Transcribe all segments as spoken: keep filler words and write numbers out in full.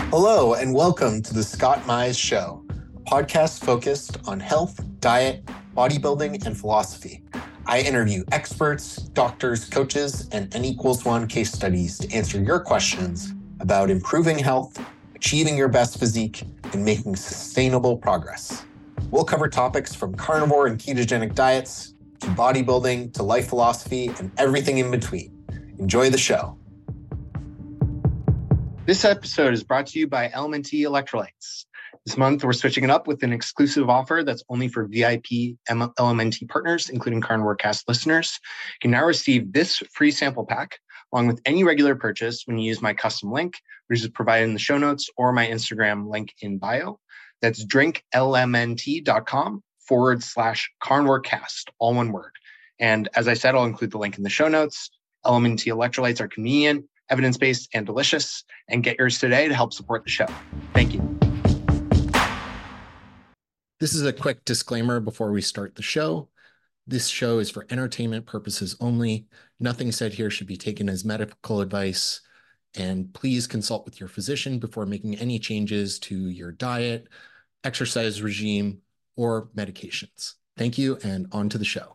Hello, and welcome to the Scott Mize Show, a podcast focused on health, diet, bodybuilding, and philosophy. I interview experts, doctors, coaches, and N equals one case studies to answer your questions about improving health, achieving your best physique, and making sustainable progress. We'll cover topics from carnivore and ketogenic diets, to bodybuilding, to life philosophy, and everything in between. Enjoy the show. This episode is brought to you by L M N T Electrolytes. This month, we're switching it up with an exclusive offer that's only for V I P L M N T partners, including Carnivore Cast listeners. You can now receive this free sample pack along with any regular purchase when you use my custom link, which is provided in the show notes or my Instagram link in bio. That's drinklmnt.com forward slash Carnivore Cast, all one word. And as I said, I'll include the link in the show notes. L M N T Electrolytes are convenient, evidence-based, and delicious, and get yours today to help support the show. Thank you. This is a quick disclaimer before we start the show. This show is for entertainment purposes only. Nothing said here should be taken as medical advice, and please consult with your physician before making any changes to your diet, exercise regime, or medications. Thank you, and on to the show.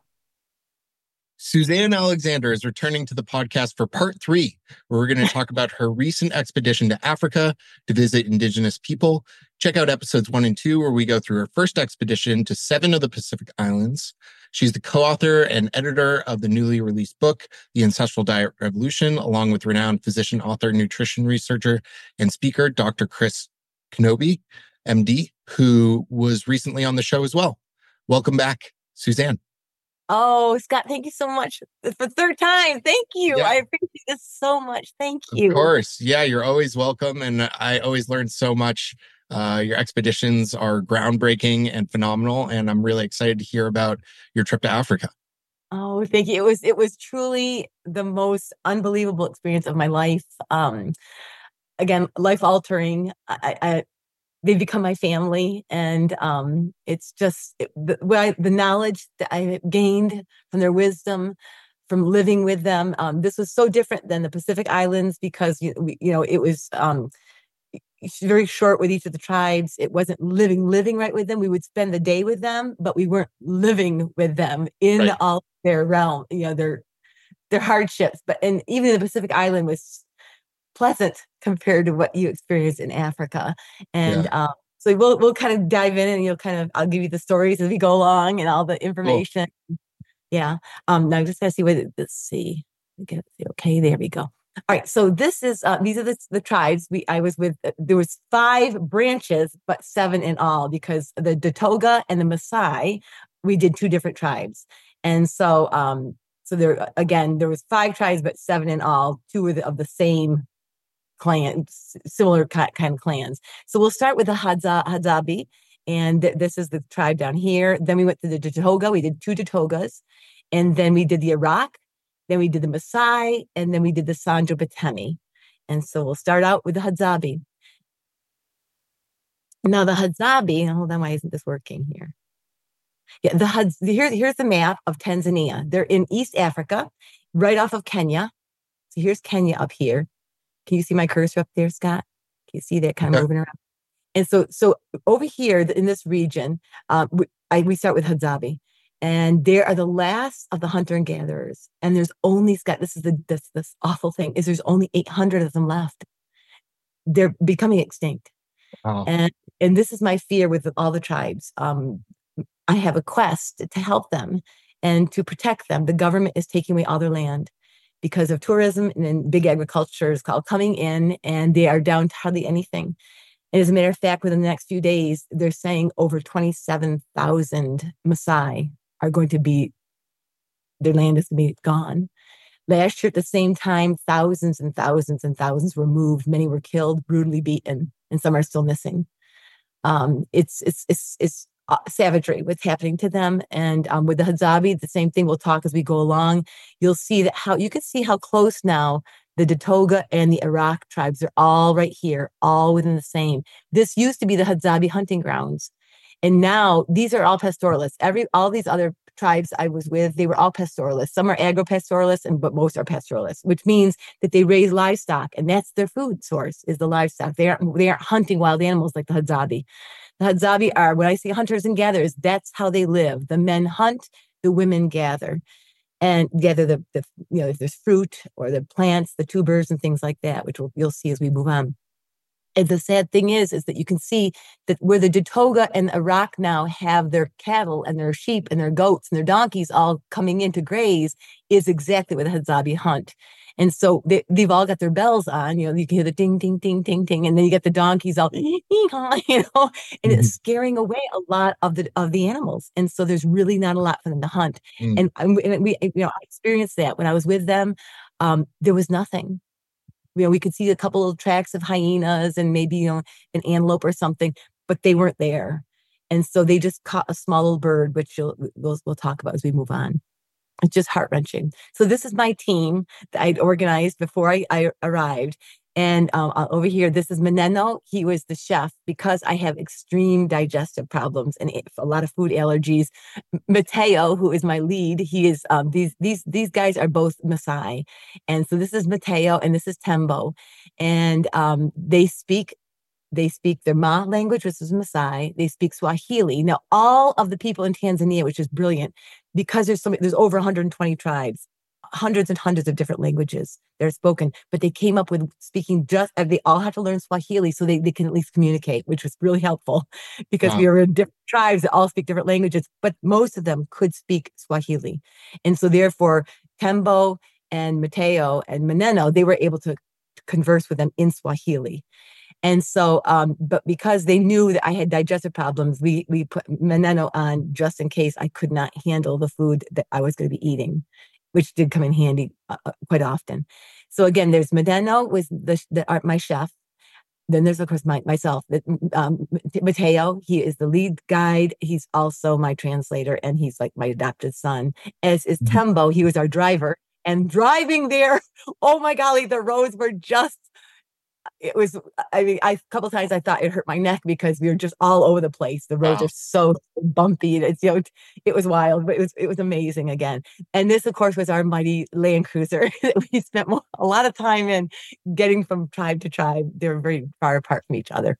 Suzanne Alexander is returning to the podcast for part three, where we're going to talk about her recent expedition to Africa to visit indigenous people. Check out episodes one and two, where we go through her first expedition to seven of the Pacific Islands. She's the co-author and editor of the newly released book, The Ancestral Diet Revolution, along with renowned physician, author, nutrition researcher, and speaker, Doctor Chris Knobbe, M D, who was recently on the show as well. Welcome back, Suzanne. Oh, Scott, thank you so much for the third time. Thank you. Yeah. I appreciate this so much. Thank you. Of course. Yeah, you're always welcome. And I always learn so much. Uh, your expeditions are groundbreaking and phenomenal. And I'm really excited to hear about your trip to Africa. Oh, thank you. It was, it was truly the most unbelievable experience of my life. Um, again, life altering. I, I They've become my family, and um, it's just it, the, I, the knowledge that I gained from their wisdom, from living with them. Um, this was so different than the Pacific Islands because you, we, you know it was um, very short with each of the tribes. It wasn't living living right with them. We would spend the day with them, but we weren't living with them in right. all their realm. You know their their hardships. But and even the Pacific Island was pleasant compared to what you experience in Africa. And yeah. um, so we'll we'll kind of dive in, and you'll kind of I'll give you the stories as we go along and all the information. Cool. Yeah. Um. Now I just gotta see what let's see. Get okay. There we go. All right. So this is uh, these are the, the tribes we I was with. Uh, there was five branches, but seven in all because the Datoga and the Maasai we did two different tribes, and so um so there again there was five tribes, but seven in all. Two were the, of the same clans, similar kind of clans. So we'll start with the Hadza, Hadzabe, and th- this is the tribe down here. Then we went to the Datoga. We did two Datogas, and then we did the Iraq. Then we did the Maasai, and then we did the Sanjo Batemi. And so we'll start out with the Hadzabe. Now the Hadzabe, hold on, why isn't this working here? Yeah, the Hadz. Here, here's the map of Tanzania. They're in East Africa, right off of Kenya. So here's Kenya up here. Can you see my cursor up there, Scott? Can you see that kind of yeah. moving around? And so, so over here in this region, um, we, I, we start with Hadzabe, and they are the last of the hunter and gatherers. And there's only, Scott, this is the this, this awful thing is there's only eight hundred of them left. They're becoming extinct. Oh. And and this is my fear with all the tribes. Um, I have a quest to help them and to protect them. The government is taking away all their land because of tourism, and then big agriculture is called coming in, and they are down to hardly anything. And as a matter of fact, within the next few days, they're saying over twenty-seven thousand Maasai are going to be, their land is going to be gone. Last year at the same time, thousands and thousands and thousands were moved. Many were killed, brutally beaten, and some are still missing. Um, it's, it's, it's, it's, Uh, savagery, what's happening to them. And um, with the Hadzabe, the same thing. We'll talk as we go along. You'll see that how you can see how close now the Datoga and the Iraq tribes are all right here, all within the same. This used to be the Hadzabe hunting grounds. And now these are all pastoralists. Every all these other tribes I was with, they were all pastoralists. Some are agro-pastoralists, and but most are pastoralists, which means that they raise livestock, and that's their food source is the livestock. They aren't they aren't hunting wild animals like the Hadzabe. The Hadzabe are, when I say hunters and gatherers, that's how they live. The men hunt, the women gather. And gather the, the you know, if there's fruit or the plants, the tubers and things like that, which we'll, you'll see as we move on. And the sad thing is, is that you can see that where the Datoga and the Iraq now have their cattle and their sheep and their goats and their donkeys all coming in to graze is exactly where the Hadzabe hunt. And so they, they've all got their bells on, you know, you can hear the ding, ding, ding, ding, ding. And then you get the donkeys all, you know, and mm-hmm. it's scaring away a lot of the, of the animals. And so there's really not a lot for them to hunt. Mm. And, and we, you know, I experienced that when I was with them. Um, there was nothing. You know, we could see a couple of tracks of hyenas and maybe, you know, an antelope or something, but they weren't there. And so they just caught a small little bird, which you'll, we'll, we'll talk about as we move on. It's just heart-wrenching. So this is my team that I'd organized before I, I arrived. And um, over here, this is Meneno. He was the chef because I have extreme digestive problems and a lot of food allergies. Mateo, who is my lead, he is, um, these, these, these guys are both Maasai. And so this is Mateo and this is Tembo. And um, they speak They speak their Ma language, which is Maasai. They speak Swahili. Now, all of the people in Tanzania, which is brilliant, because there's so many, there's over one hundred twenty tribes, hundreds and hundreds of different languages that are spoken, but they came up with speaking just, they all have to learn Swahili so they, they can at least communicate, which was really helpful because wow. we were in different tribes that all speak different languages, but most of them could speak Swahili. And so therefore, Tembo and Mateo and Meneno, they were able to converse with them in Swahili. And so, um, but because they knew that I had digestive problems, we we put Meneno on just in case I could not handle the food that I was going to be eating, which did come in handy uh, quite often. So again, there's Meneno was the, the uh, my chef. Then there's of course my myself, um, Mateo. He is the lead guide. He's also my translator, and he's like my adopted son. As is mm-hmm. Tembo. He was our driver. And driving there, oh my golly, the roads were just. It was, I mean, I, a couple of times I thought it hurt my neck because we were just all over the place. The roads wow. are so bumpy. And it's, you know, it was wild, but it was, it was amazing again. And this, of course, was our mighty Land Cruiser that we spent more, a lot of time in getting from tribe to tribe. They were very far apart from each other.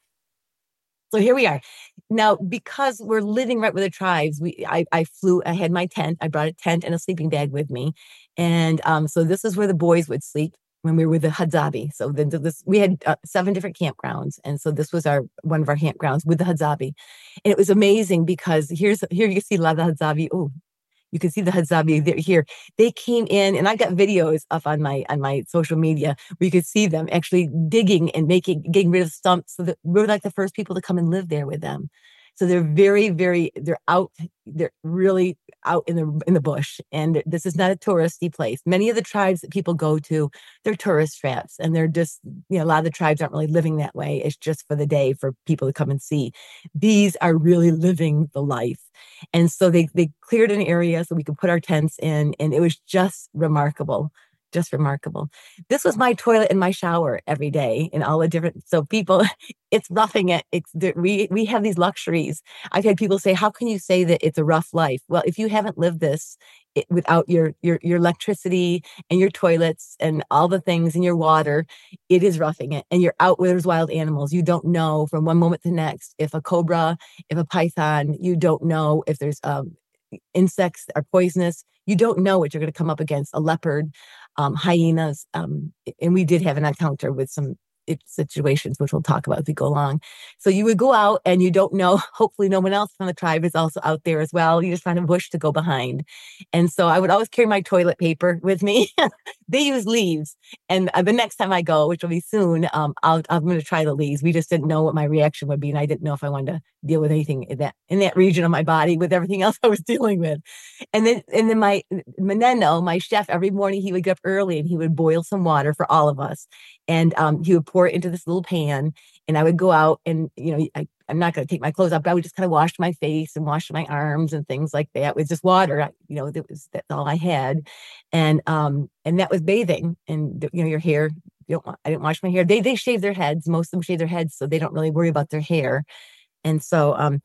So here we are. Now, because we're living right with the tribes, we I, I flew, I had my tent. I brought a tent and a sleeping bag with me. And um, so this is where the boys would sleep when we were with the Hadzabe. So then this, we had uh, seven different campgrounds. And so this was our one of our campgrounds with the Hadzabe. And it was amazing because here's here you can see a lot of the Hadzabe. Oh, you can see the Hadzabe here. They came in, and I got videos up on my on my social media where you could see them actually digging and making getting rid of stumps. So that we're like the first people to come and live there with them. So they're very, very, they're out, they're really out in the in the bush. And this is not a touristy place. Many of the tribes that people go to, they're tourist traps. And they're just, you know, a lot of the tribes aren't really living that way. It's just for the day for people to come and see. These are really living the life. And so they they cleared an area so we could put our tents in. And it was just remarkable. Just remarkable. This was my toilet and my shower every day in all the different, so people, it's roughing it. It's we we have these luxuries. I've had people say, how can you say that it's a rough life? Well, if you haven't lived this it, without your, your, your electricity and your toilets and all the things and your water, it is roughing it. And you're out where there's wild animals. You don't know from one moment to the next, if a cobra, if a python, you don't know if there's um, insects that are poisonous. You don't know what you're going to come up against, a leopard, um, hyenas. Um, and we did have an encounter with some situations, which we'll talk about as we go along. So you would go out and you don't know, hopefully no one else from the tribe is also out there as well. You just find a bush to go behind. And so I would always carry my toilet paper with me. They use leaves. And uh, the next time I go, which will be soon, um, I'll, I'm going to try the leaves. We just didn't know what my reaction would be. And I didn't know if I wanted to deal with anything in that, in that region of my body with everything else I was dealing with. And then, and then my Meneno, my chef, every morning he would get up early and he would boil some water for all of us. And um, he would pour it into this little pan, and I would go out and, you know, I, I'm not going to take my clothes off, but I would just kind of wash my face and wash my arms and things like that with just water. I, you know, that was, that's all I had. And, um, and that was bathing. And, you know, your hair, you don't, I didn't wash my hair. They, they shave their heads. Most of them shave their heads, so they don't really worry about their hair. And so, um,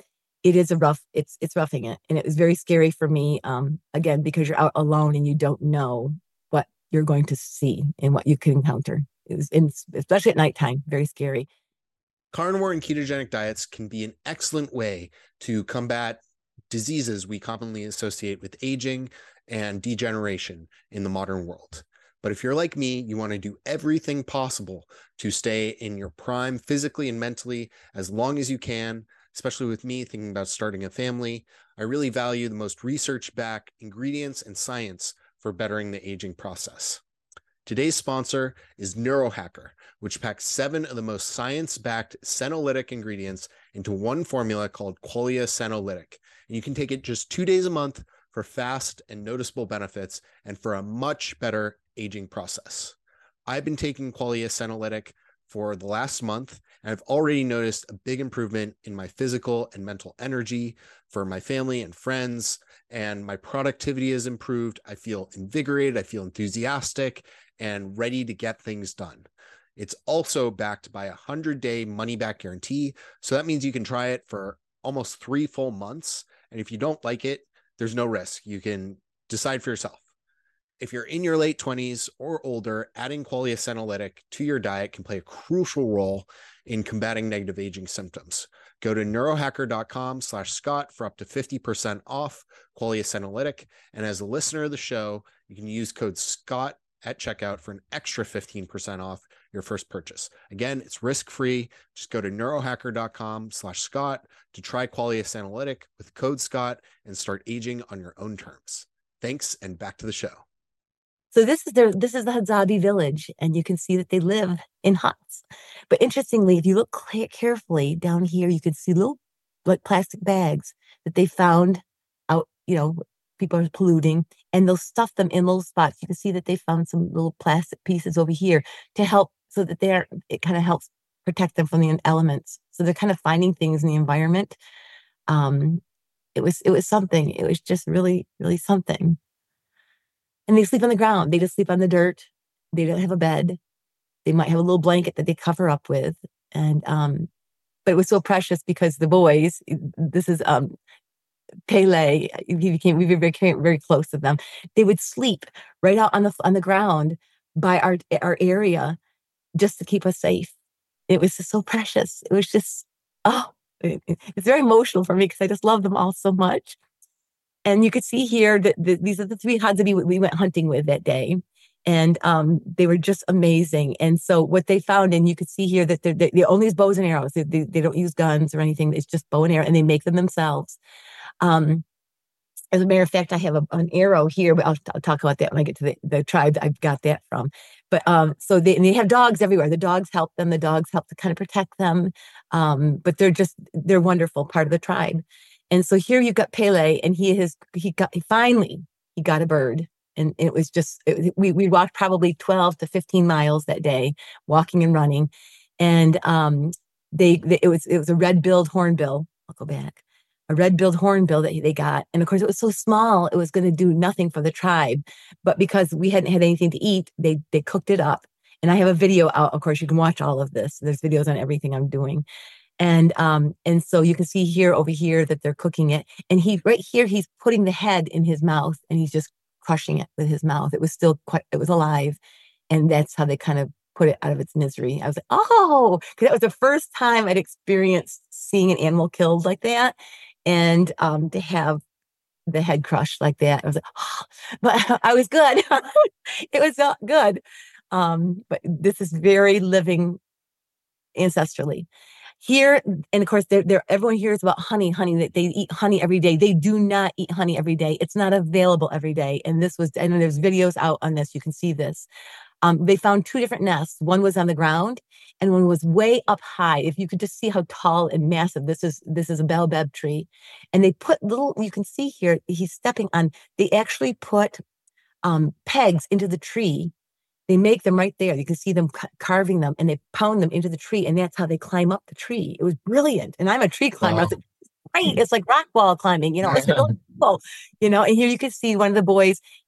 it is a rough, it's, it's roughing it. And it was very scary for me. Um, again, because you're out alone and you don't know what you're going to see and what you can encounter. It was, in, especially at nighttime, very scary. Carnivore and ketogenic diets can be an excellent way to combat diseases we commonly associate with aging and degeneration in the modern world. But if you're like me, you want to do everything possible to stay in your prime physically and mentally as long as you can, especially with me thinking about starting a family. I really value the most research-backed ingredients and science for bettering the aging process. Today's sponsor is Neurohacker, which packs seven of the most science-backed senolytic ingredients into one formula called Qualia Senolytic. And you can take it just two days a month for fast and noticeable benefits and for a much better aging process. I've been taking Qualia Senolytic for the last month, and I've already noticed a big improvement in my physical and mental energy for my family and friends, and my productivity has improved. I feel invigorated, I feel enthusiastic, and ready to get things done. It's also backed by a hundred-day money-back guarantee, so that means you can try it for almost three full months, and if you don't like it, there's no risk. You can decide for yourself. If you're in your late twenties or older, adding Qualia Senolytic to your diet can play a crucial role in combating negative aging symptoms. Go to neurohacker.com slash Scott for up to fifty percent off Qualia Senolytic. And as a listener of the show, you can use code SCOTT at checkout for an extra fifteen percent off your first purchase. Again, it's risk-free. Just go to neurohacker.com slash Scott to try Qualia Senolytic with code SCOTT and start aging on your own terms. Thanks, and back to the show. So this is their this is the Hadzabi village, and you can see that they live in huts. But interestingly, if you look carefully down here, you can see little like plastic bags that they found out, you know, people are polluting, and they'll stuff them in little spots. You can see that they found some little plastic pieces over here to help so that they're it kind of helps protect them from the elements. So they're kind of finding things in the environment. Um, it was it was something. It was just really, really something. And they sleep on the ground. They just sleep on the dirt. They don't have a bed. They might have a little blanket that they cover up with. And, um, but it was so precious because the boys, this is, um, Pele, he became, we were very, very close to them. They would sleep right out on the, on the ground by our, our area just to keep us safe. It was just so precious. It was just, oh, it, it's very emotional for me because I just love them all so much. And you could see here that the, these are the three Hadzabi we went hunting with that day. And um, they were just amazing. And so what they found, and you could see here that they, they only use bows and arrows. They, they, they don't use guns or anything. It's just bow and arrow, and they make them themselves. Um, as a matter of fact, I have a, an arrow here, but I'll, I'll talk about that when I get to the, the tribe I've got that from. But um, so they, and they have dogs everywhere. The dogs help them. The dogs help to kind of protect them. Um, but they're just, they're wonderful, part of the tribe. And so here you've got Pele, and he has, he got, he finally, he got a bird. And it was just, it, we, we walked probably twelve to fifteen miles that day, walking and running. And um, they, they, it was, it was a red-billed hornbill. I'll go back. A red-billed hornbill that they got. And of course it was so small, it was going to do nothing for the tribe. But because we hadn't had anything to eat, they, they cooked it up. And I have a video out. Of course, you can watch all of this. There's videos on everything I'm doing. And um, and so you can see here over here that they're cooking it. And he right here, he's putting the head in his mouth, and he's just crushing it with his mouth. It was still quite, it was alive. And that's how they kind of put it out of its misery. I was like, oh, because that was the first time I'd experienced seeing an animal killed like that. And um, to have the head crushed like that, I was like, oh, but I was good. It was not good. Um, but this is very living ancestrally. Here, and of course, they're, they're, everyone hears about honey, honey, that they eat honey every day. They do not eat honey every day. It's not available every day. And this was, and there's videos out on this. You can see this. Um, they found two different nests. One was on the ground and one was way up high. If you could just see how tall and massive this is, this is a baobab tree. And they put little, you can see here, he's stepping on, they actually put um, pegs into the tree. They make them right there. You can see them ca- carving them, and they pound them into the tree, and that's how they climb up the tree. It was brilliant. And I'm a tree climber. Wow. I was like, great. It's like rock wall climbing, you know, it's really cool. You know, and here you can see one of the boys,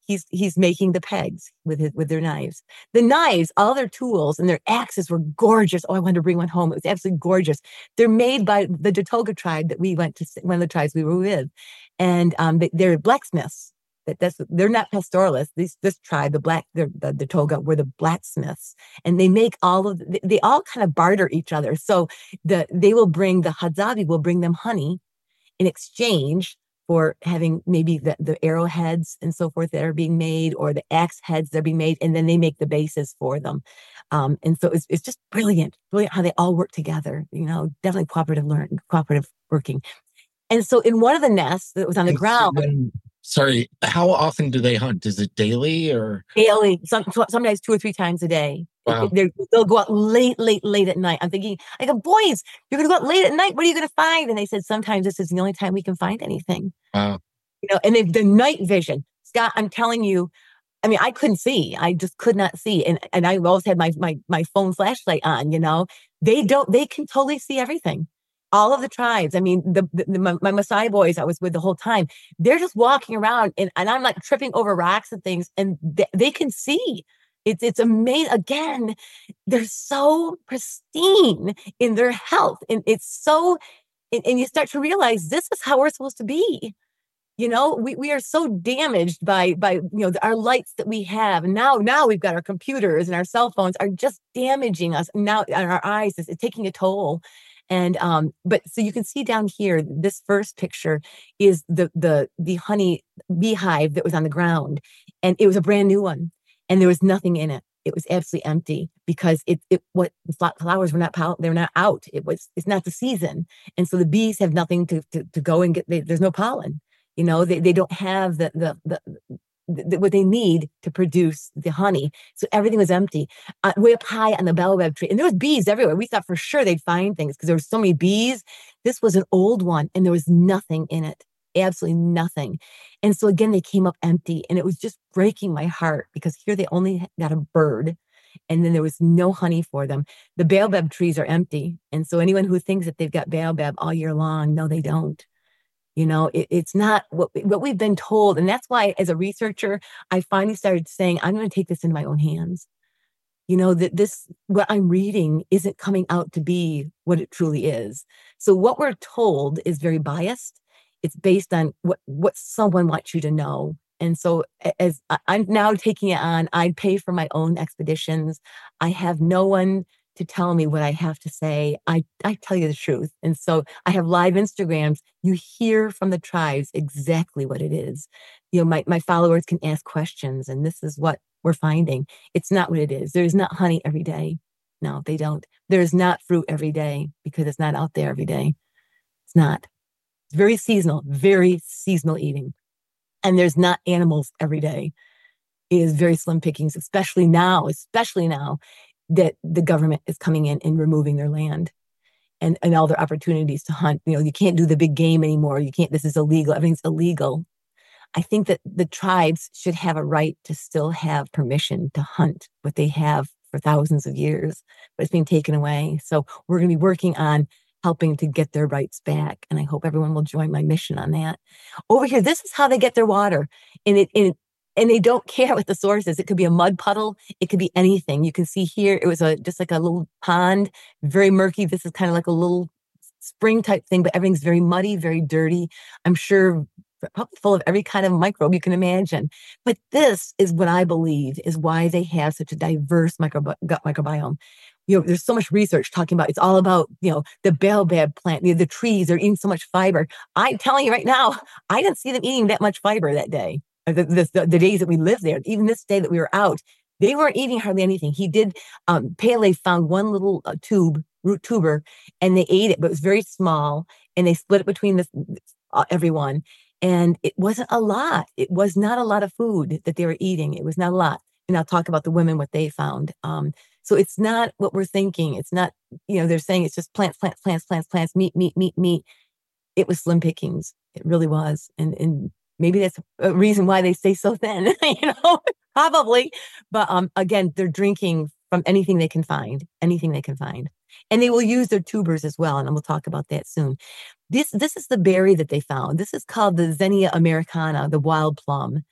he's he's making the pegs with his, with their knives. The knives, all their tools and their axes were gorgeous. Oh, I wanted to bring one home. It was absolutely gorgeous. They're made by the Datoga tribe that we went to, one of the tribes we were with, and um, they, they're blacksmiths. That that's they're not pastoralists. This this tribe, the black, the the Datoga, were the blacksmiths, and they make all of. They, they all kind of barter each other. So the they will bring the Hadzabe will bring them honey in exchange for having maybe the, the arrowheads and so forth that are being made, or the axe heads that are being made, and then they make the bases for them. Um, and so it's, it's just brilliant, brilliant how they all work together, you know, definitely cooperative learn, cooperative working. And so in one of the nests that was on the And ground. when, sorry, how often do they hunt? Is it daily or? Daily, some, sometimes two or three times a day. Wow. They'll go out late, late, late at night. I'm thinking, I go, boys, you're going to go out late at night. What are you going to find? And they said, sometimes this is the only time we can find anything. Wow. You know, and they've the night vision. Scott, I'm telling you, I mean, I couldn't see. I just could not see. And and I always had my my my phone flashlight on, you know. They don't, they can totally see everything. All of the tribes. I mean, the, the, the my, my Maasai boys I was with the whole time, they're just walking around and, and I'm like tripping over rocks and things, and they, they can see. It's it's amazing. Again, they're so pristine in their health. And it's so, and, and you start to realize this is how we're supposed to be. You know, we, we are so damaged by, by, you know, our lights that we have. And now, now we've got our computers and our cell phones are just damaging us. Now our eyes is taking a toll. And, um, but so you can see down here, this first picture is the, the, the honey beehive that was on the ground, and it was a brand new one, and there was nothing in it. It was absolutely empty because it, it, what the flowers were not, they're not out. It was, it's not the season. And so the bees have nothing to, to, to go and get, they, there's no pollen, you know, they, they don't have the, the, the, the, what they need to produce the honey. So everything was empty. Uh, way up high on the baobab tree. And there was bees everywhere. We thought for sure they'd find things because there were so many bees. This was an old one and there was nothing in it. Absolutely nothing. And so again, they came up empty, and it was just breaking my heart because here they only got a bird, and then there was no honey for them. The baobab trees are empty. And so anyone who thinks that they've got baobab all year long, no, they don't. You know, it, it's not what, what we've been told. And that's why, as a researcher, I finally started saying, I'm going to take this into my own hands. You know, that this, what I'm reading isn't coming out to be what it truly is. So what we're told is very biased. It's based on what, what someone wants you to know. And so as I'm now taking it on, I pay for my own expeditions. I have no one to tell me what I have to say. I, I tell you the truth. And so I have live Instagrams. You hear from the tribes exactly what it is. You know, my, my followers can ask questions, and this is what we're finding. It's not what it is. There's not honey every day. No, they don't. There's not fruit every day because it's not out there every day. It's not. It's very seasonal, very seasonal eating. And there's not animals every day. It is very slim pickings, especially now, especially now that the government is coming in and removing their land and, and all their opportunities to hunt. You know, you can't do the big game anymore. You can't, this is illegal. Everything's illegal. I think that the tribes should have a right to still have permission to hunt what they have for thousands of years, but it's being taken away. So we're going to be working on helping to get their rights back. And I hope everyone will join my mission on that. Over here, this is how they get their water. And it, and, and they don't care what the source is. It could be a mud puddle. It could be anything. You can see here, it was a just like a little pond, very murky. This is kind of like a little spring type thing, but everything's very muddy, very dirty. I'm sure probably full of every kind of microbe you can imagine. But this is what I believe is why they have such a diverse micro, gut microbiome. You know, there's so much research talking about, it's all about, you know, the baobab plant, you know, the trees are eating so much fiber. I'm telling you right now, I didn't see them eating that much fiber that day. The, the, the days that we lived there, even this day that we were out, they weren't eating hardly anything. He did, um, Pele found one little uh, tube, root tuber, and they ate it, but it was very small, and they split it between this, uh, everyone. And it wasn't a lot. It was not a lot of food that they were eating. It was not a lot. And I'll talk about the women, what they found. Um, so it's not what we're thinking. It's not, you know, they're saying it's just plants, plants, plants, plants, plants, meat, meat, meat, meat. It was slim pickings. It really was. And, and maybe that's a reason why they stay so thin, you know, probably. But um, again, they're drinking from anything they can find, anything they can find. And they will use their tubers as well. And we'll talk about that soon. This, this is the berry that they found. This is called the Xenia americana, the wild plum.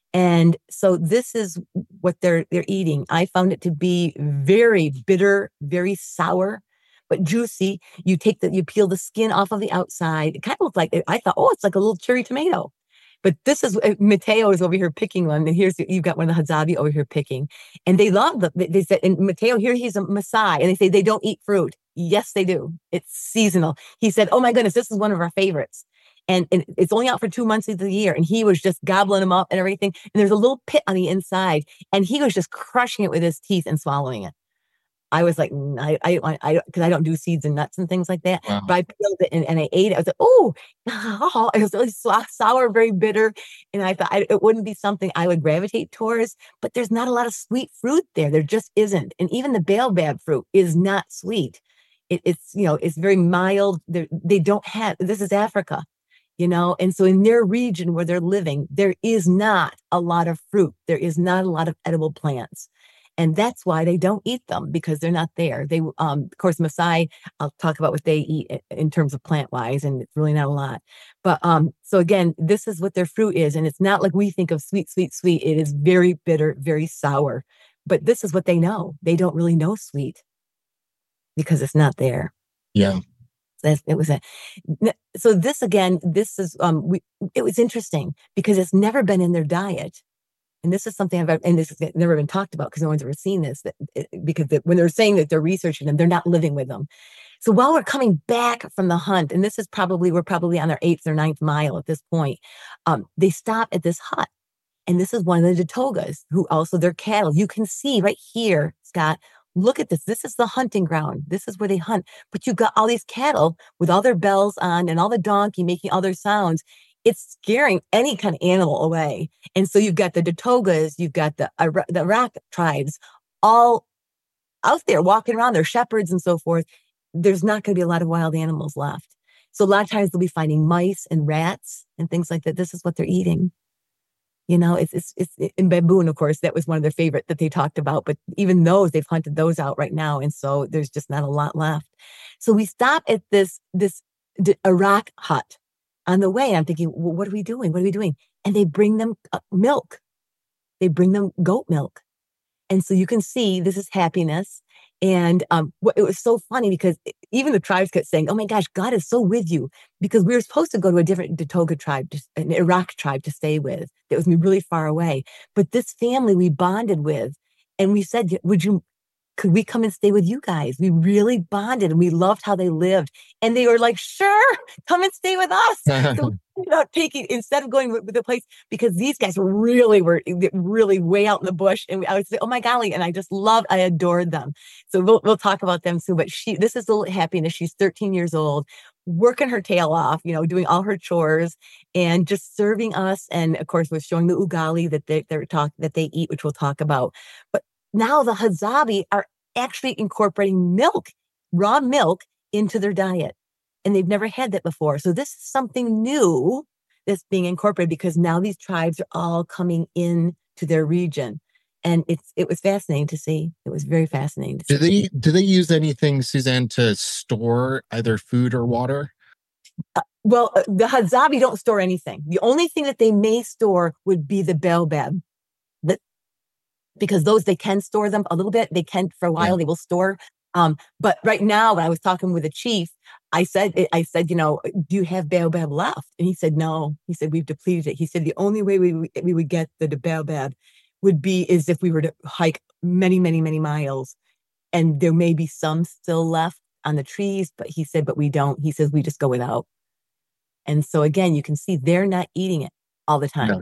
And so this is what they're they're eating. I found it to be very bitter, very sour, but juicy. You take the you peel the skin off of the outside. It kind of looked like I thought, oh, it's like a little cherry tomato. But this is Mateo is over here picking one, and here's you've got one of the Hadzabi over here picking, and they love the. They said, and Mateo here he's a Maasai, and they say they don't eat fruit. Yes, they do. It's seasonal. He said, "Oh my goodness, this is one of our favorites." And, and it's only out for two months of the year. And he was just gobbling them up and everything. And there's a little pit on the inside. And he was just crushing it with his teeth and swallowing it. I was like, mm, I, I, I, because I don't do seeds and nuts and things like that. Wow. But I peeled it and, and I ate it. I was like, oh, oh, it was really sour, very bitter. And I thought I, it wouldn't be something I would gravitate towards. But there's not a lot of sweet fruit there. There just isn't. And even the baobab fruit is not sweet. It, it's, you know, it's very mild. They're, they don't have, this is Africa. You know, and so in their region where they're living, there is not a lot of fruit. There is not a lot of edible plants. And that's why they don't eat them, because they're not there. They, um, of course, Maasai, I'll talk about what they eat in terms of plant wise, and it's really not a lot. But um, so again, this is what their fruit is. And it's not like we think of sweet, sweet, sweet. It is very bitter, very sour. But this is what they know. They don't really know sweet because it's not there. Yeah. It was a, so this again, this is, um, we, it was interesting because it's never been in their diet. And this is something I've, and this has never been talked about because no one's ever seen this, that it, because the, when they're saying that they're researching them, they're not living with them. So while we're coming back from the hunt, and this is probably, we're probably on their eighth or ninth mile at this point, um, they stop at this hut. And this is one of the Datogas who also their cattle. You can see right here, Scott, look at this. This is the hunting ground. This is where they hunt. But you've got all these cattle with all their bells on and all the donkey making all their sounds. It's scaring any kind of animal away. And so you've got the Datogas, you've got the, uh, the Arak tribes all out there walking around. They're shepherds and so forth. There's not going to be a lot of wild animals left. So a lot of times they'll be finding mice and rats and things like that. This is what they're eating. You know, it's, it's, it's in baboon, of course, that was one of their favorite that they talked about. But even those, they've hunted those out right now. And so there's just not a lot left. So we stop at this, this Arak hut on the way. And I'm thinking, well, what are we doing? What are we doing? And they bring them uh, milk. They bring them goat milk. And so you can see this is happiness. And um, it was so funny because even the tribes kept saying, oh my gosh, God is so with you. Because we were supposed to go to a different Datoga tribe, an Arak tribe to stay with. That was really far away. But this family we bonded with, and we said, would you, could we come and stay with you guys? We really bonded and we loved how they lived. And they were like, sure, come and stay with us. So you know, taking, instead of going with, with the place, because these guys really were really way out in the bush. And I would say, oh my golly. And I just loved, I adored them. So we'll, we'll talk about them soon. But she, this is the happiness. She's thirteen years old, working her tail off, you know, doing all her chores and just serving us. And of course, was showing the ugali that they, they're talk, that they eat, which we'll talk about. But now the Hadzabi are actually incorporating milk, raw milk, into their diet. And they've never had that before. So this is something new that's being incorporated because now these tribes are all coming in to their region. And it's it was fascinating to see. It was very fascinating to do see. they do they use anything, Suzanne, to store either food or water? Uh, well, uh, the Hadzabi don't store anything. The only thing that they may store would be the baobab. That because those they can store them a little bit. They can for a while. Yeah. They will store. Um, but right now, when I was talking with the chief, I said, I said, you know, do you have baobab left? And he said, no. He said, we've depleted it. He said, the only way we we would get the, the baobab would be is if we were to hike many, many, many miles. And there may be some still left on the trees, but he said, but we don't. He says, we just go without. And so again, you can see they're not eating it all the time. No.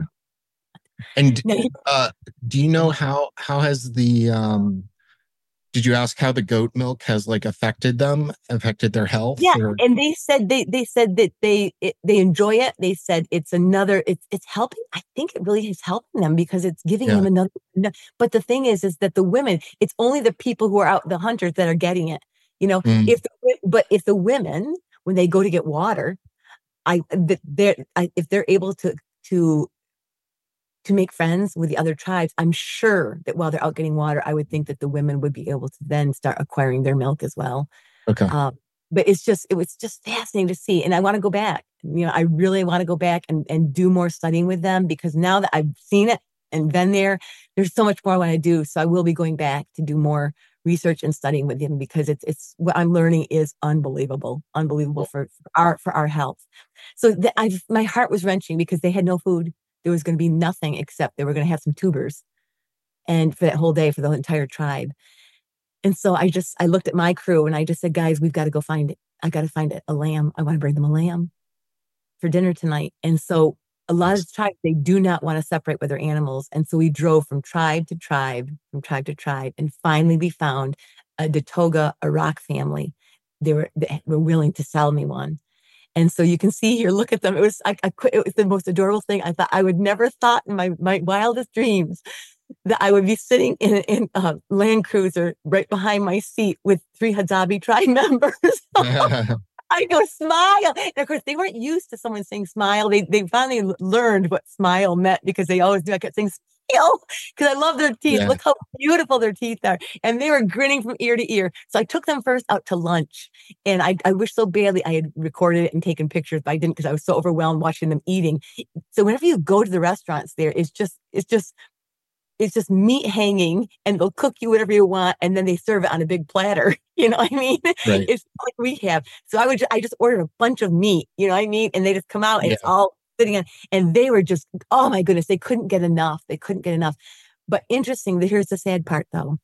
And uh, do you know how, how has the, um, did you ask how the goat milk has like affected them, affected their health? Yeah, or? And they said they they said that they it, they enjoy it. They said it's another. It's it's helping. I think it really is helping them because it's giving yeah. them another. But the thing is, is that the women, it's only the people who are out, the hunters, that are getting it. You know, mm. if the, but if the women, when they go to get water, I that they're I, if they're able to to. to make friends with the other tribes, I'm sure that while they're out getting water, I would think that the women would be able to then start acquiring their milk as well. Okay. Um, but it's just, it was just fascinating to see. And I want to go back, you know, I really want to go back and, and do more studying with them because now that I've seen it and been there. There's so much more I want to do. So I will be going back to do more research and studying with him, because it's it's what I'm learning is unbelievable, unbelievable for, for our for our health. So the, I my heart was wrenching because they had no food. There was going to be nothing except they were going to have some tubers, and for that whole day for the entire tribe. And so I just I looked at my crew and I just said, guys, we've got to go find it. I got to find it, a lamb. I want to bring them a lamb for dinner tonight. And so a lot of tribes, they do not want to separate with their animals. And so we drove from tribe to tribe, from tribe to tribe. And finally we found a Datoga Iraq family. They were, they were willing to sell me one. And so you can see here, look at them. It was, I, I, it was the most adorable thing. I thought I would never thought in my, my wildest dreams that I would be sitting in, in a Land Cruiser right behind my seat with three Hadzabe tribe members. I go, smile. And of course, they weren't used to someone saying smile. They they finally learned what smile meant, because they always do. I kept saying smile because I love their teeth. Yeah. Look how beautiful their teeth are. And they were grinning from ear to ear. So I took them first out to lunch. And I, I wish so badly I had recorded it and taken pictures, but I didn't, because I was so overwhelmed watching them eating. So whenever you go to the restaurants there, it's just, it's just, it's just meat hanging, and they'll cook you whatever you want. And then they serve it on a big platter. You know what I mean? Right. It's like we have. So I would, I just ordered a bunch of meat, you know what I mean? And they just come out and yeah. it's all sitting on, and they were just, oh my goodness, they couldn't get enough. They couldn't get enough. But interesting, here's the sad part though.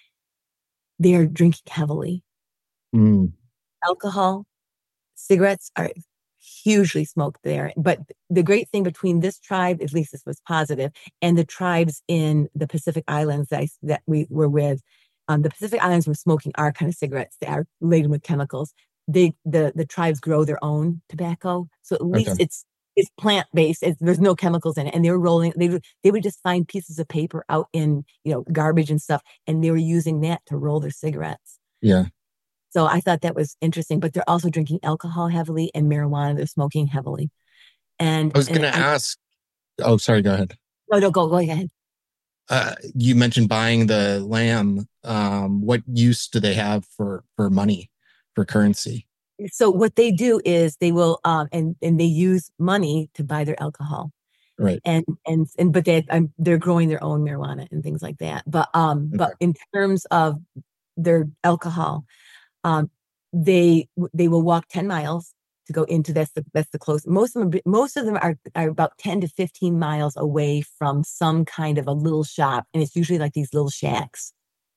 They are drinking heavily. Mm. Alcohol, cigarettes are hugely smoked there. But the great thing between this tribe, at least this was positive, and the tribes in the Pacific Islands that, I, that we were with, um, the Pacific Islands were smoking our kind of cigarettes. They are laden with chemicals. They, the, the tribes grow their own tobacco. So at least okay. it's, it's plant-based. It's, there's no chemicals in it. And they were rolling, they would, they would just find pieces of paper out in, you know, garbage and stuff. And they were using that to roll their cigarettes. Yeah. So I thought that was interesting, but they're also drinking alcohol heavily and marijuana. They're smoking heavily. And I was going to ask, oh, sorry, go ahead. No, no, go, go ahead. Uh, you mentioned buying the lamb. Um, what use do they have for, for money, for currency? So what they do is they will, um, and, and they use money to buy their alcohol. Right. And, and, and, but they, um, they're growing their own marijuana and things like that. But, um, okay. but in terms of their alcohol, Um, they they will walk ten miles to go into that's the that's the close. Most of them most of them are, are about ten to fifteen miles away from some kind of a little shop, and it's usually like these little shacks.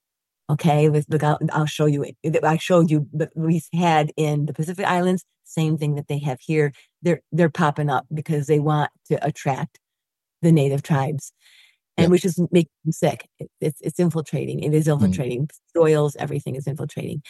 Okay, look, I'll, I'll show you it. I showed you that we had in the Pacific Islands. Same thing that they have here. They're they're popping up because they want to attract the native tribes. And yep. which is making them sick. It, it's it's infiltrating. It is infiltrating. Mm. Soils, everything is infiltrating.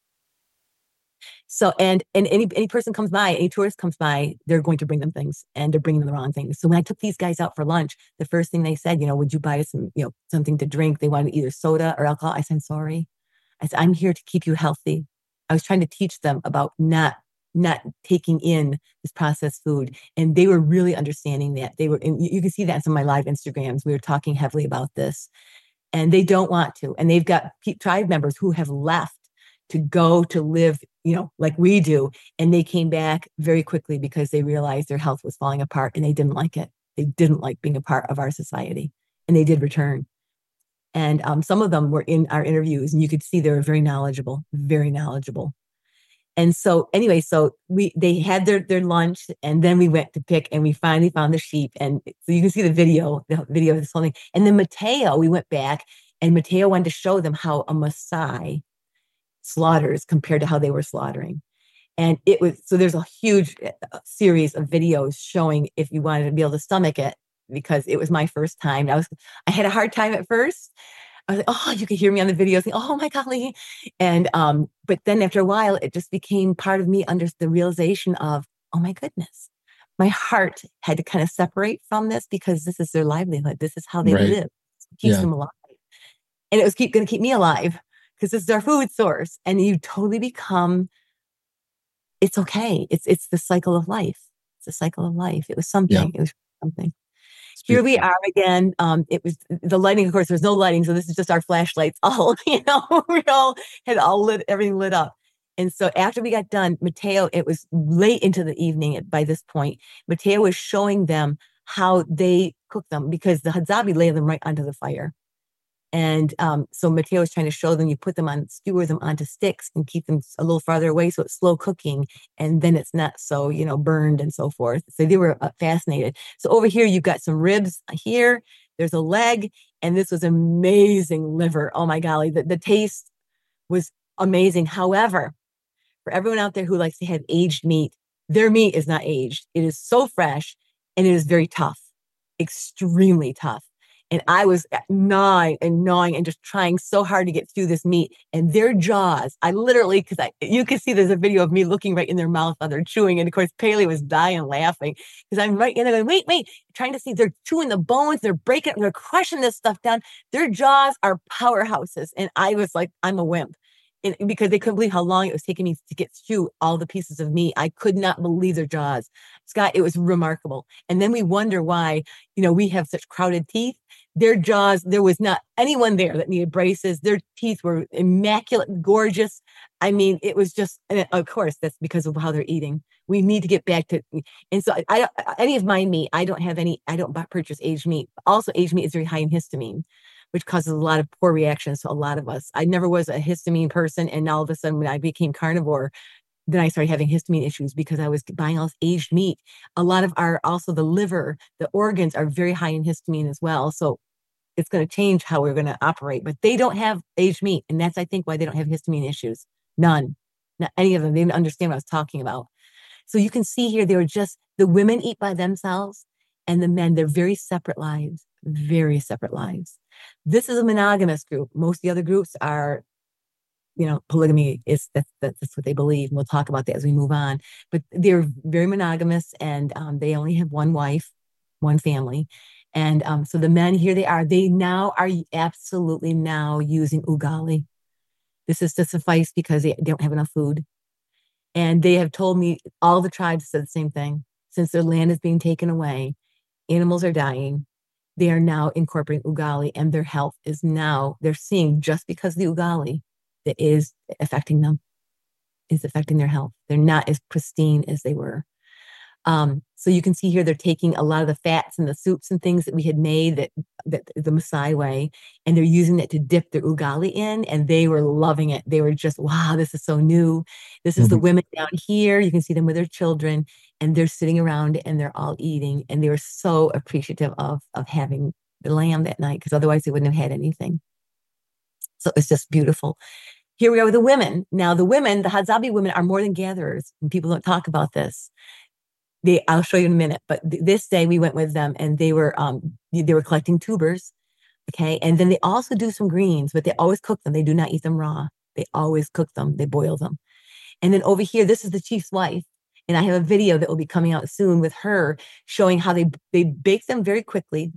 So, and, and any, any person comes by, any tourist comes by, they're going to bring them things, and they're bringing them the wrong things. So when I took these guys out for lunch, the first thing they said, you know, would you buy us some, you know, something to drink? They wanted either soda or alcohol. I said, sorry. I said, I'm here to keep you healthy. I was trying to teach them about not, not taking in this processed food. And they were really understanding that. They were, and you, you can see that in some of my live Instagrams. We were talking heavily about this, and they don't want to. And they've got tribe members who have left to go to live, you know, like we do. And they came back very quickly because they realized their health was falling apart, and they didn't like it. They didn't like being a part of our society, and they did return. And um, some of them were in our interviews, and you could see they were very knowledgeable, very knowledgeable. And so anyway, so we, they had their, their lunch, and then we went to pick, and we finally found the sheep. And so you can see the video, the video of this whole thing. And then Mateo, we went back, and Mateo wanted to show them how a Maasai slaughters compared to how they were slaughtering. And it was, so there's a huge series of videos showing if you wanted to be able to stomach it, because it was my first time. I was, I had a hard time at first. I was like, oh, you could hear me on the video saying, oh my golly. And, um, but then after a while, it just became part of me under the realization of, oh my goodness, my heart had to kind of separate from this, because this is their livelihood. This is how they right. live. It keeps yeah. them alive. And it was keep going to keep me alive, because this is our food source. And you totally become, it's okay. It's, it's the cycle of life. It's the cycle of life. It was something, yeah. it was something. Here we are again. Um, it was the lighting, of course, there's no lighting. So this is just our flashlights. All, you know, we all had all lit, everything lit up. And so after we got done, Mateo, it was late into the evening by this point, Mateo was showing them how they cook them, because the Hadzabe lay them right onto the fire. And um, so Matteo is trying to show them, you put them on, skewer them onto sticks and keep them a little farther away so it's slow cooking, and then it's not so, you know, burned and so forth. So they were uh, fascinated. So over here, you've got some ribs here, there's a leg, and this was amazing liver. Oh my golly, the, the taste was amazing. However, for everyone out there who likes to have aged meat, their meat is not aged. It is so fresh, and it is very tough, extremely tough. And I was gnawing and gnawing and just trying so hard to get through this meat. And their jaws, I literally, because I, you can see there's a video of me looking right in their mouth while they're chewing. And of course, Paley was dying laughing because I'm right in there going, wait, wait, trying to see, they're chewing the bones, they're breaking, they're crushing this stuff down. Their jaws are powerhouses. And I was like, I'm a wimp. And because they couldn't believe how long it was taking me to get through all the pieces of meat. I could not believe their jaws. Scott, it was remarkable. And then we wonder why, you know, we have such crowded teeth. Their jaws, there was not anyone there that needed braces. Their teeth were immaculate, gorgeous. I mean, it was just, and of course, that's because of how they're eating. We need to get back to, and so I, I any of my meat, I don't have any, I don't purchase aged meat. Also, aged meat is very high in histamine, which causes a lot of poor reactions to a lot of us. I never was a histamine person. And all of a sudden, when I became carnivore, then I started having histamine issues because I was buying all this aged meat. A lot of our, also the liver, the organs are very high in histamine as well. So it's going to change how we're going to operate, but they don't have aged meat. And that's, I think, why they don't have histamine issues. None, not any of them. They didn't understand what I was talking about. So you can see here, they were just, the women eat by themselves and the men, they're very separate lives, very separate lives. This is a monogamous group. Most of the other groups are, you know, polygamy is, that's, that's what they believe. And we'll talk about that as we move on, but they're very monogamous, and um, they only have one wife, one family. And um, so the men, here they are, they now are absolutely now using ugali. This is to suffice because they don't have enough food. And they have told me, all the tribes said the same thing. Since their land is being taken away, animals are dying, they are now incorporating ugali, and their health is now, they're seeing, just because of the ugali that is affecting them, is affecting their health. They're not as pristine as they were. Um, so you can see here, they're taking a lot of the fats and the soups and things that we had made, that, that the Maasai way, and they're using it to dip their ugali in, and they were loving it. They were just, wow, this is so new. This is mm-hmm. the women down here. You can see them with their children, and they're sitting around and they're all eating, and they were so appreciative of, of having the lamb that night, because otherwise they wouldn't have had anything. So it's just beautiful. Here we are with the women. Now the women, the Hadzabe women, are more than gatherers, and people don't talk about this. They, I'll show you in a minute, but th- this day we went with them, and they were um they were collecting tubers, okay, and then they also do some greens, but they always cook them. They do not eat them raw. They always cook them. They boil them. And then over here, this is the chief's wife, and I have a video that will be coming out soon with her showing how they they bake them very quickly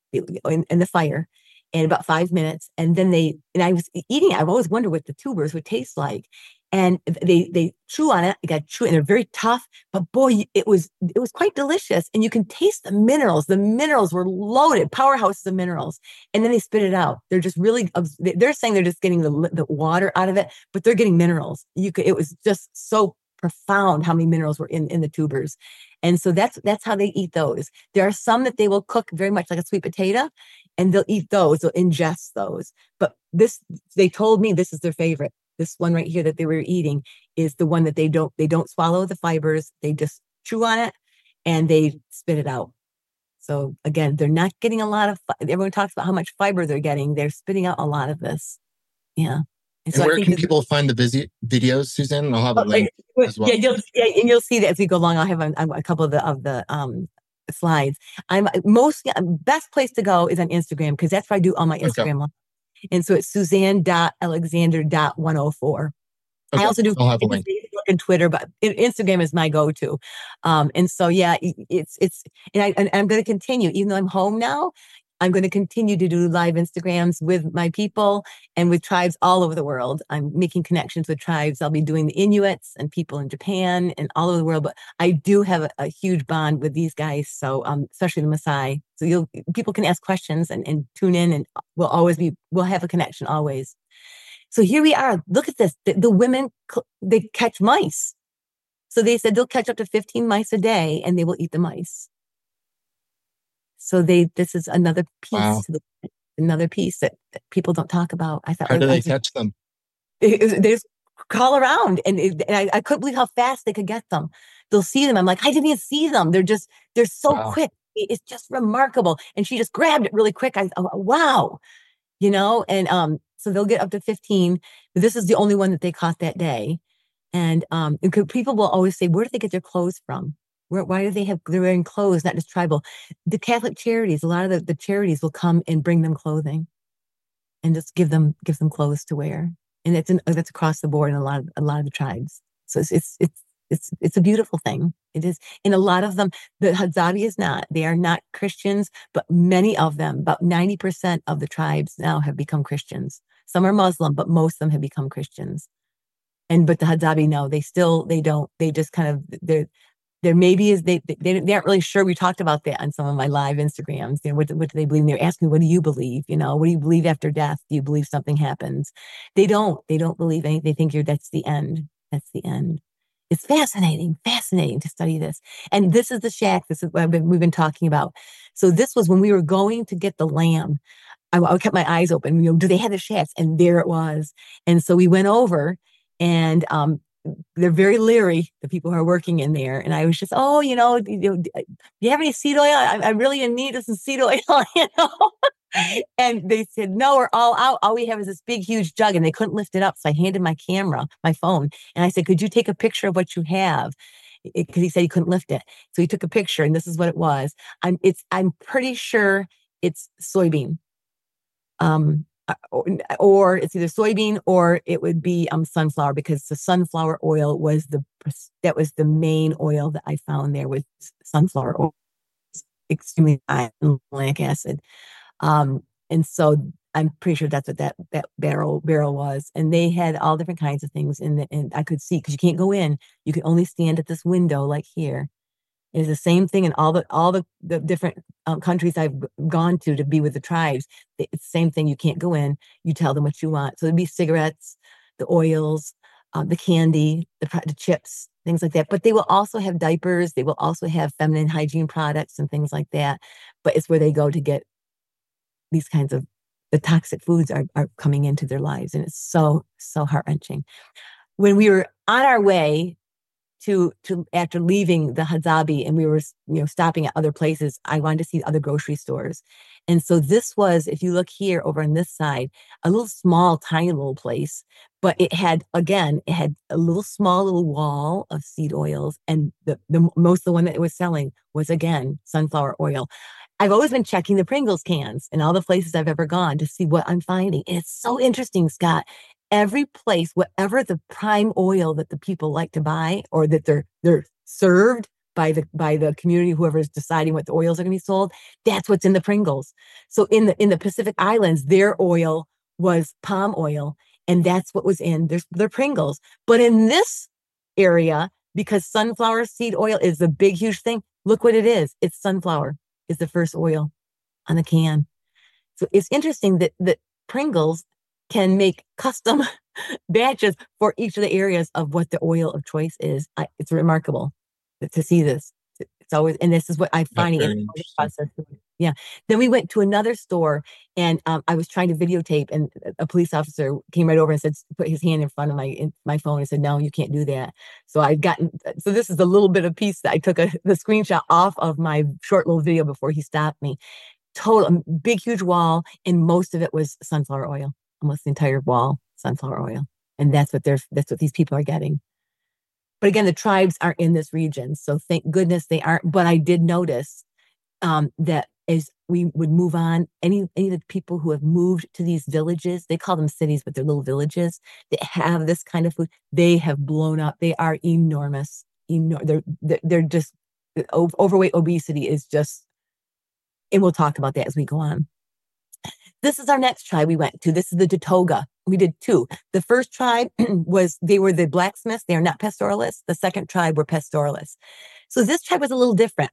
in, in the fire in about five minutes, and then they, and I was eating it. I've always wondered what the tubers would taste like. And they they chew on it. You got to chew, and they're very tough. But boy, it was it was quite delicious, and you can taste the minerals. The minerals were loaded, powerhouses of minerals. And then they spit it out. They're just really. They're saying they're just getting the the water out of it, but they're getting minerals. You could. It was just so profound how many minerals were in in the tubers, and so that's that's how they eat those. There are some that they will cook very much like a sweet potato, and they'll eat those. They'll ingest those. But this, they told me, this is their favorite. This one right here that they were eating is the one that they don't, they don't swallow the fibers. They just chew on it and they spit it out. So again, they're not getting a lot of, everyone talks about how much fiber they're getting. They're spitting out a lot of this. Yeah. And, and so where can people find the visi- videos, Suzanne? I'll have a link oh, as well. Yeah, you'll, yeah, and you'll see that as we go along. I'll have a, a couple of the, of the um, slides. I'm most, best place to go is on Instagram, because that's where I do all my Instagram. Okay. And so it's Suzanne dot Alexander dot one oh four. Okay. I also do Facebook and Twitter, but Instagram is my go-to. Um, and so, yeah, it's, it's, and, I, and I'm going to continue, even though I'm home now, I'm going to continue to do live Instagrams with my people and with tribes all over the world. I'm making connections with tribes. I'll be doing the Inuits and people in Japan and all over the world, but I do have a, a huge bond with these guys. So, um, especially the Maasai. So you'll, people can ask questions and, and tune in, and we'll always be, we'll have a connection always. So here we are. Look at this. The, the women, they catch mice. So they said they'll catch up to fifteen mice a day and they will eat the mice. So they, this is another piece Wow. to the, another piece that, that people don't talk about. I thought, How do I they was- catch them? it- it- they just call around, and, it, and I, I couldn't believe how fast they could get them. They'll see them. I'm like, I didn't even see them. They're just, they're so Wow. quick. It- It's just remarkable. And she just grabbed it really quick. I, oh, wow, you know, and um, so they'll get up to fifteen. But this is the only one that they caught that day. And um, and could- people will always say, where do they get their clothes from? Where, why do they have, they're wearing clothes, not just tribal? The Catholic charities, a lot of the, the charities will come and bring them clothing and just give them, give them clothes to wear. And that's, an, that's across the board in a lot of, a lot of the tribes. So it's, it's, it's, it's, it's a beautiful thing. It is. And a lot of them, the Hadzabe is not, they are not Christians, but many of them, about ninety percent of the tribes now have become Christians. Some are Muslim, but most of them have become Christians. And, but the Hadzabe, no, they still, they don't, they just kind of, they're, there maybe is they, they they aren't really sure. We talked about that on some of my live Instagrams. You know, what, what do they believe? And they're asking, what do you believe? You know, what do you believe after death? Do you believe something happens? They don't. They don't believe anything. They think you're that's the end. That's the end. It's fascinating, fascinating to study this. And this is the shack. This is what I've been, we've been talking about. So this was when we were going to get the lamb. I, I kept my eyes open. You know, do they have the shacks? And there it was. And so we went over, and um, they're very leery, the people who are working in there. And I was just, oh, you know, do you, do you have any seed oil? I, I really in need of some seed oil, you know? And they said, no, we're all out. All we have is this big, huge jug. And they couldn't lift it up. So I handed my camera, my phone. And I said, could you take a picture of what you have? Because he said he couldn't lift it. So he took a picture, and this is what it was. I'm, it's, I'm pretty sure it's soybean. Um, Or, or it's either soybean or it would be um sunflower, because the sunflower oil was the that was the main oil that I found there was sunflower oil, extremely high in linoleic acid. Um, and so I'm pretty sure that's what that that barrel barrel was. And they had all different kinds of things in the, and I could see, because you can't go in, you can only stand at this window like here. It's the same thing in all the all the, the different um, countries I've gone to to be with the tribes. It's the same thing. You can't go in. You tell them what you want. So it'd be cigarettes, the oils, um, the candy, the, the chips, things like that. But they will also have diapers. They will also have feminine hygiene products and things like that. But it's where they go to get these kinds of, the toxic foods are, are coming into their lives. And it's so, so heart-wrenching. When we were on our way to to after leaving the Hadzabe, and we were, you know, stopping at other places, I wanted to see other grocery stores. And so this was, if you look here over on this side, a little small, tiny little place, but it had, again, it had a little small little wall of seed oils, and the, the most of the one that it was selling was, again, sunflower oil. I've always been checking the Pringles cans in all the places I've ever gone to see what I'm finding. And it's so interesting, Scott. Every place, whatever the prime oil that the people like to buy, or that they're they're served by the by the community, whoever is deciding what the oils are going to be sold, that's what's in the Pringles. So in the in the Pacific Islands, their oil was palm oil, and that's what was in their, their Pringles. But in this area, because sunflower seed oil is the big, huge thing, look what it is. It's sunflower is the first oil on the can. So it's interesting that that Pringles can make custom batches for each of the areas of what the oil of choice is. I, it's remarkable to see this. It's always, and this is what I'm finding in the process. Yeah. Then we went to another store, and um, I was trying to videotape, and a police officer came right over and said, put his hand in front of my in my phone and said, no, you can't do that. So I've gotten, so this is a little bit of piece that I took a, the screenshot off of my short little video before he stopped me. Total big, huge wall, and most of it was sunflower oil. Almost the entire wall, sunflower oil. And that's what they're, that's what these people are getting. But again, the tribes aren't in this region. So thank goodness they aren't. But I did notice um, that as we would move on, any, any of the people who have moved to these villages, they call them cities, but they're little villages that have this kind of food, they have blown up. They are enormous. Enor- they're, they're, they're just, overweight obesity is just, and we'll talk about that as we go on. This is our next tribe we went to. This is the Datoga. We did two. The first tribe was, they were the blacksmiths. They are not pastoralists. The second tribe were pastoralists. So this tribe was a little different.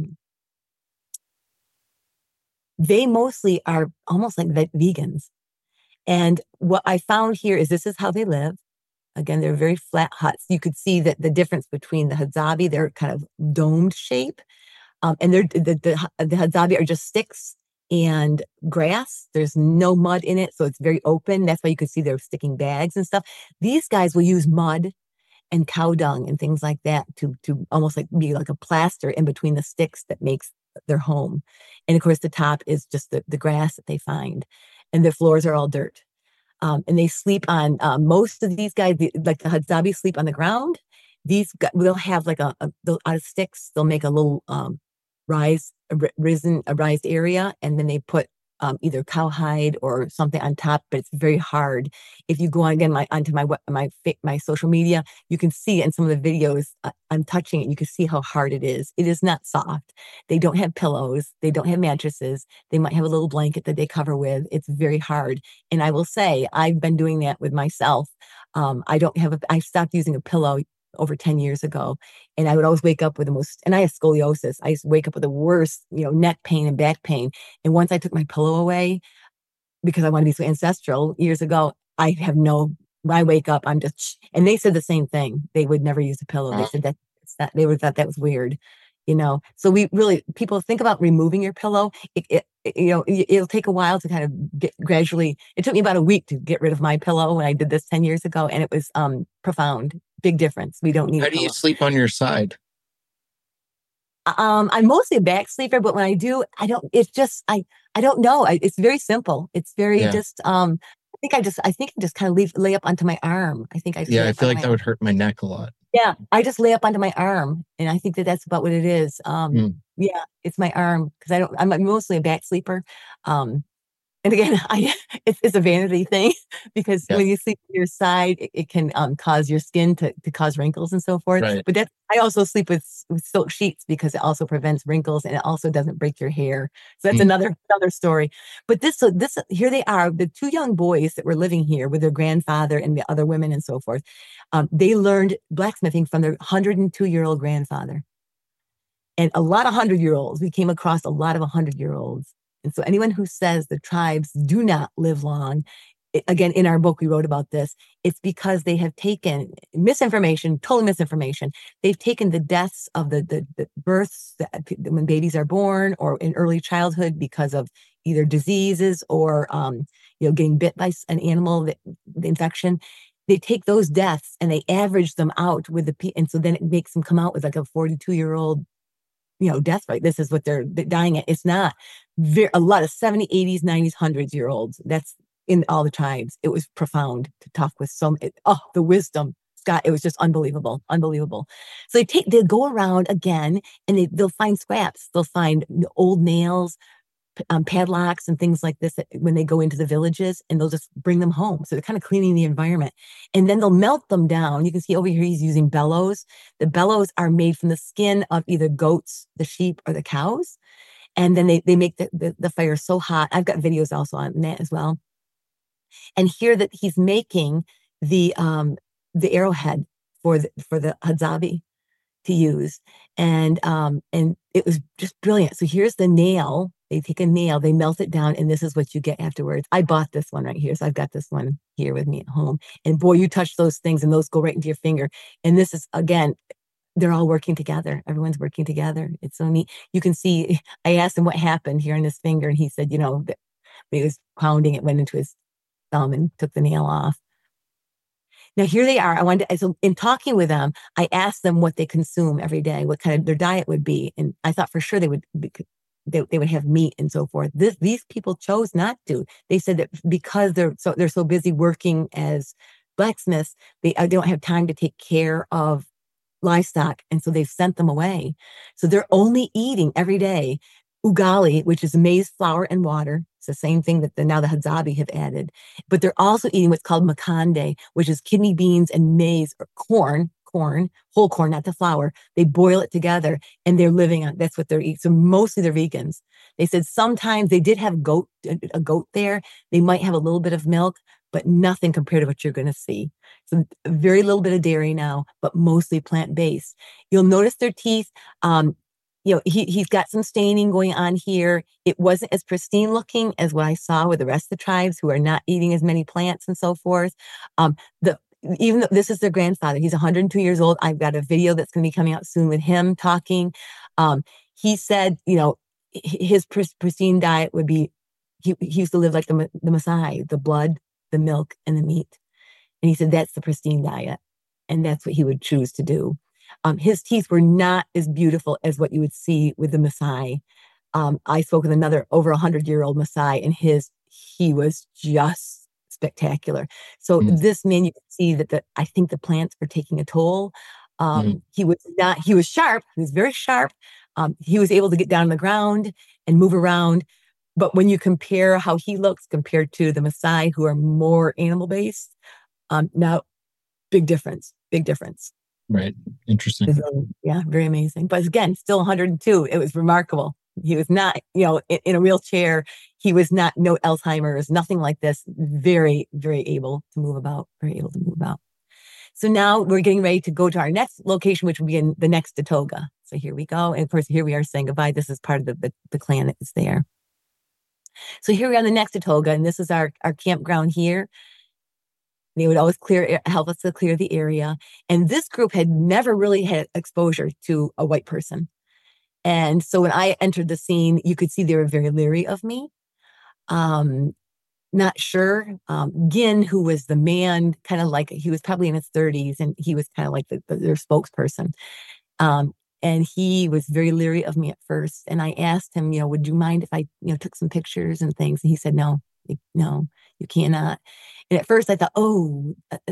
They mostly are almost like vegans. And what I found here is this is how they live. Again, they're very flat huts. You could see that the difference between the Hadzabe, they're kind of domed shape. Um, and they're, the, the, the Hadzabi are just sticks and grass. There's no mud in it, so it's very open. That's why you could see they're sticking bags and stuff. These guys will use mud and cow dung and things like that to to almost like be like a plaster in between the sticks that makes their home. And of course, the top is just the, the grass that they find, and the floors are all dirt. Um, and they sleep on uh, most of these guys, the, like the Hadzabi, sleep on the ground. These guys, they'll have like a, a they'll, out of sticks, they'll make a little um, rise, a risen, a raised area, and then they put um, either cowhide or something on top. But it's very hard. If you go on again my onto my my my social media, you can see in some of the videos uh, I'm touching it. You can see how hard it is. It is not soft. They don't have pillows. They don't have mattresses. They might have a little blanket that they cover with. It's very hard. And I will say I've been doing that with myself. Um, I don't have a. I stopped using a pillow over ten years ago. And I would always wake up with the most, and I have scoliosis. I used to wake up with the worst, you know, neck pain and back pain. And once I took my pillow away, because I want to be so ancestral years ago, I have no, I wake up, I'm just, and they said the same thing. They would never use a pillow. They said that, that they would thought that was weird, you know? So we really, people think about removing your pillow. It, it, it, you know, it, it'll take a while to kind of get gradually, it took me about a week to get rid of my pillow when I did this ten years ago. And it was um profound. Big difference. We don't need. How do you sleep on your side? Um, I'm mostly a back sleeper, but when I do, I don't. It's just I. I don't know. I, it's very simple. It's very yeah. just. Um, I think I just. I think I just kind of leave lay up onto my arm. I think I. Yeah, I feel like that arm. would hurt my neck a lot. Yeah, I just lay up onto my arm, and I think that that's about what it is. Um, mm. Yeah, it's my arm because I don't. I'm mostly a back sleeper. Um, And again, I, it's, it's a vanity thing because yeah. when you sleep on your side, it, it can um, cause your skin to, to cause wrinkles and so forth. Right. But that, I also sleep with, with silk sheets because it also prevents wrinkles and it also doesn't break your hair. So that's mm. another another story. But this, so this, here they are, the two young boys that were living here with their grandfather and the other women and so forth. Um, they learned blacksmithing from their one hundred two year old grandfather. And a lot of hundred year olds, we came across a lot of one hundred year olds. And so anyone who says the tribes do not live long, it, again, in our book, we wrote about this. It's because they have taken misinformation, total misinformation. They've taken the deaths of the, the, the births that, when babies are born or in early childhood because of either diseases or, um, you know, getting bit by an animal, the, the infection. They take those deaths and they average them out with the, and so then it makes them come out with like a forty-two year old you know, death rate. This is what they're dying at. It's not very, a lot of seventy, eighties, nineties, hundreds year olds. That's in all the tribes. It was profound to talk with some, it, oh, the wisdom, Scott, it was just unbelievable, unbelievable. So they take, they'll go around again and they, they'll find scraps. They'll find old nails, um, padlocks and things like this that, when they go into the villages, and they'll just bring them home. So they're kind of cleaning the environment, and then they'll melt them down. You can see over here, he's using bellows. The bellows are made from the skin of either goats, the sheep, or the cows. And then they, they make the, the, the fire so hot. I've got videos also on that as well. And here that he's making the, um, the arrowhead for the, for the Hadzabi to use. And, um, and it was just brilliant. So here's the nail. They take a nail, they melt it down, and this is what you get afterwards. I bought this one right here. So I've got this one here with me at home. And boy, you touch those things and those go right into your finger. And this is, again, they're all working together. Everyone's working together. It's so neat. You can see, I asked him what happened here on his finger, and he said, you know, that when he was pounding, it went into his thumb and took the nail off. Now, here they are. I wanted to, so in talking with them, I asked them what they consume every day, what kind of their diet would be. And I thought for sure they would be, They, they would have meat and so forth. This, these people chose not to. They said that because they're so they're so busy working as blacksmiths, they, they don't have time to take care of livestock, and so they've sent them away. So they're only eating every day ugali, which is maize flour and water. It's the same thing that the, now the Hadzabi have added. But they're also eating what's called makande, which is kidney beans and maize or corn. corn, whole corn, not the flour. They boil it together and they're living on, that's what they're eating. So mostly they're vegans. They said sometimes they did have goat, a goat there. They might have a little bit of milk, but nothing compared to what you're going to see. So very little bit of dairy now, but mostly plant-based. You'll notice their teeth. Um, you know, he, he's got some staining going on here. It wasn't as pristine looking as what I saw with the rest of the tribes who are not eating as many plants and so forth. Um, the Even though this is their grandfather, he's one hundred two years old. I've got a video that's going to be coming out soon with him talking. Um, he said, you know, his pristine diet would be, he, he used to live like the, the Maasai, the blood, the milk, and the meat. And he said, that's the pristine diet. And that's what he would choose to do. Um, his teeth were not as beautiful as what you would see with the Maasai. Um, I spoke with another over a hundred year old Maasai, and his, he was just spectacular. So mm. this man, you can see that the, I think the plants are taking a toll. Um, mm. He was not, he was sharp. He was very sharp. Um, he was able to get down on the ground and move around. But when you compare how he looks compared to the Maasai, who are more animal based, um, now big difference, big difference. Right. Interesting. So, yeah, very amazing. But again, still one hundred two. It was remarkable. He was not, you know, in, in a wheelchair. He was not, no Alzheimer's, nothing like this. Very, very able to move about, very able to move about. So now we're getting ready to go to our next location, which will be in the next Datoga. So here we go. And of course, here we are saying goodbye. This is part of the, the, the clan that is there. So here we are on the next Datoga, and this is our, our campground here. They would always clear, help us to clear the area. And this group had never really had exposure to a white person. And so when I entered the scene, you could see they were very leery of me. Um, not sure. Um, Gin, who was the man, kind of like, he was probably in his thirties, and he was kind of like the, the, their spokesperson. Um, and he was very leery of me at first. And I asked him, you know, would you mind if I, you know, took some pictures and things? And he said, no, no, you cannot. And at first I thought, oh,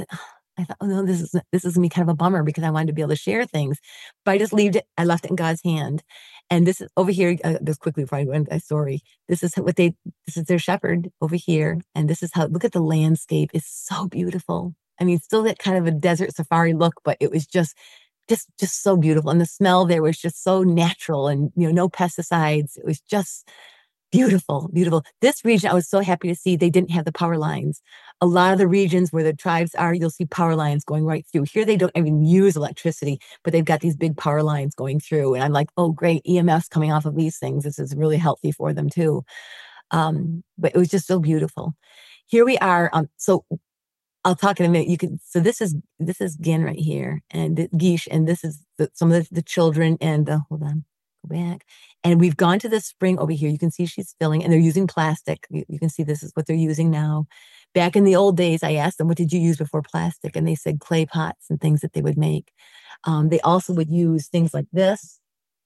I thought, oh no, this is, this is gonna be kind of a bummer because I wanted to be able to share things, but I just left it, I left it in God's hand. And this is over here, uh, just quickly before I go into my story, this is what they, this is their shepherd over here. And this is how, look at the landscape. It's so beautiful. I mean, still that kind of a desert safari look, but it was just, just, just so beautiful. And the smell there was just so natural, and, you know, no pesticides. It was just beautiful, beautiful. This region, I was so happy to see they didn't have the power lines. A lot of the regions where the tribes are, you'll see power lines going right through. Here, they don't even use electricity, but they've got these big power lines going through. And I'm like, oh, great, E M Fs coming off of these things. This is really healthy for them too. Um, but it was just so beautiful. Here we are. Um, so I'll talk in a minute. You can, so this is, this is Gin right here, and Gish, and this is the, some of the, the children, and the, hold on. Back, and we've gone to this spring over here. You can see she's filling, and they're using plastic. You, you can see this is what they're using now. Back in the old days, I asked them, what did you use before plastic? And they said clay pots and things that they would make. Um, they also would use things like this.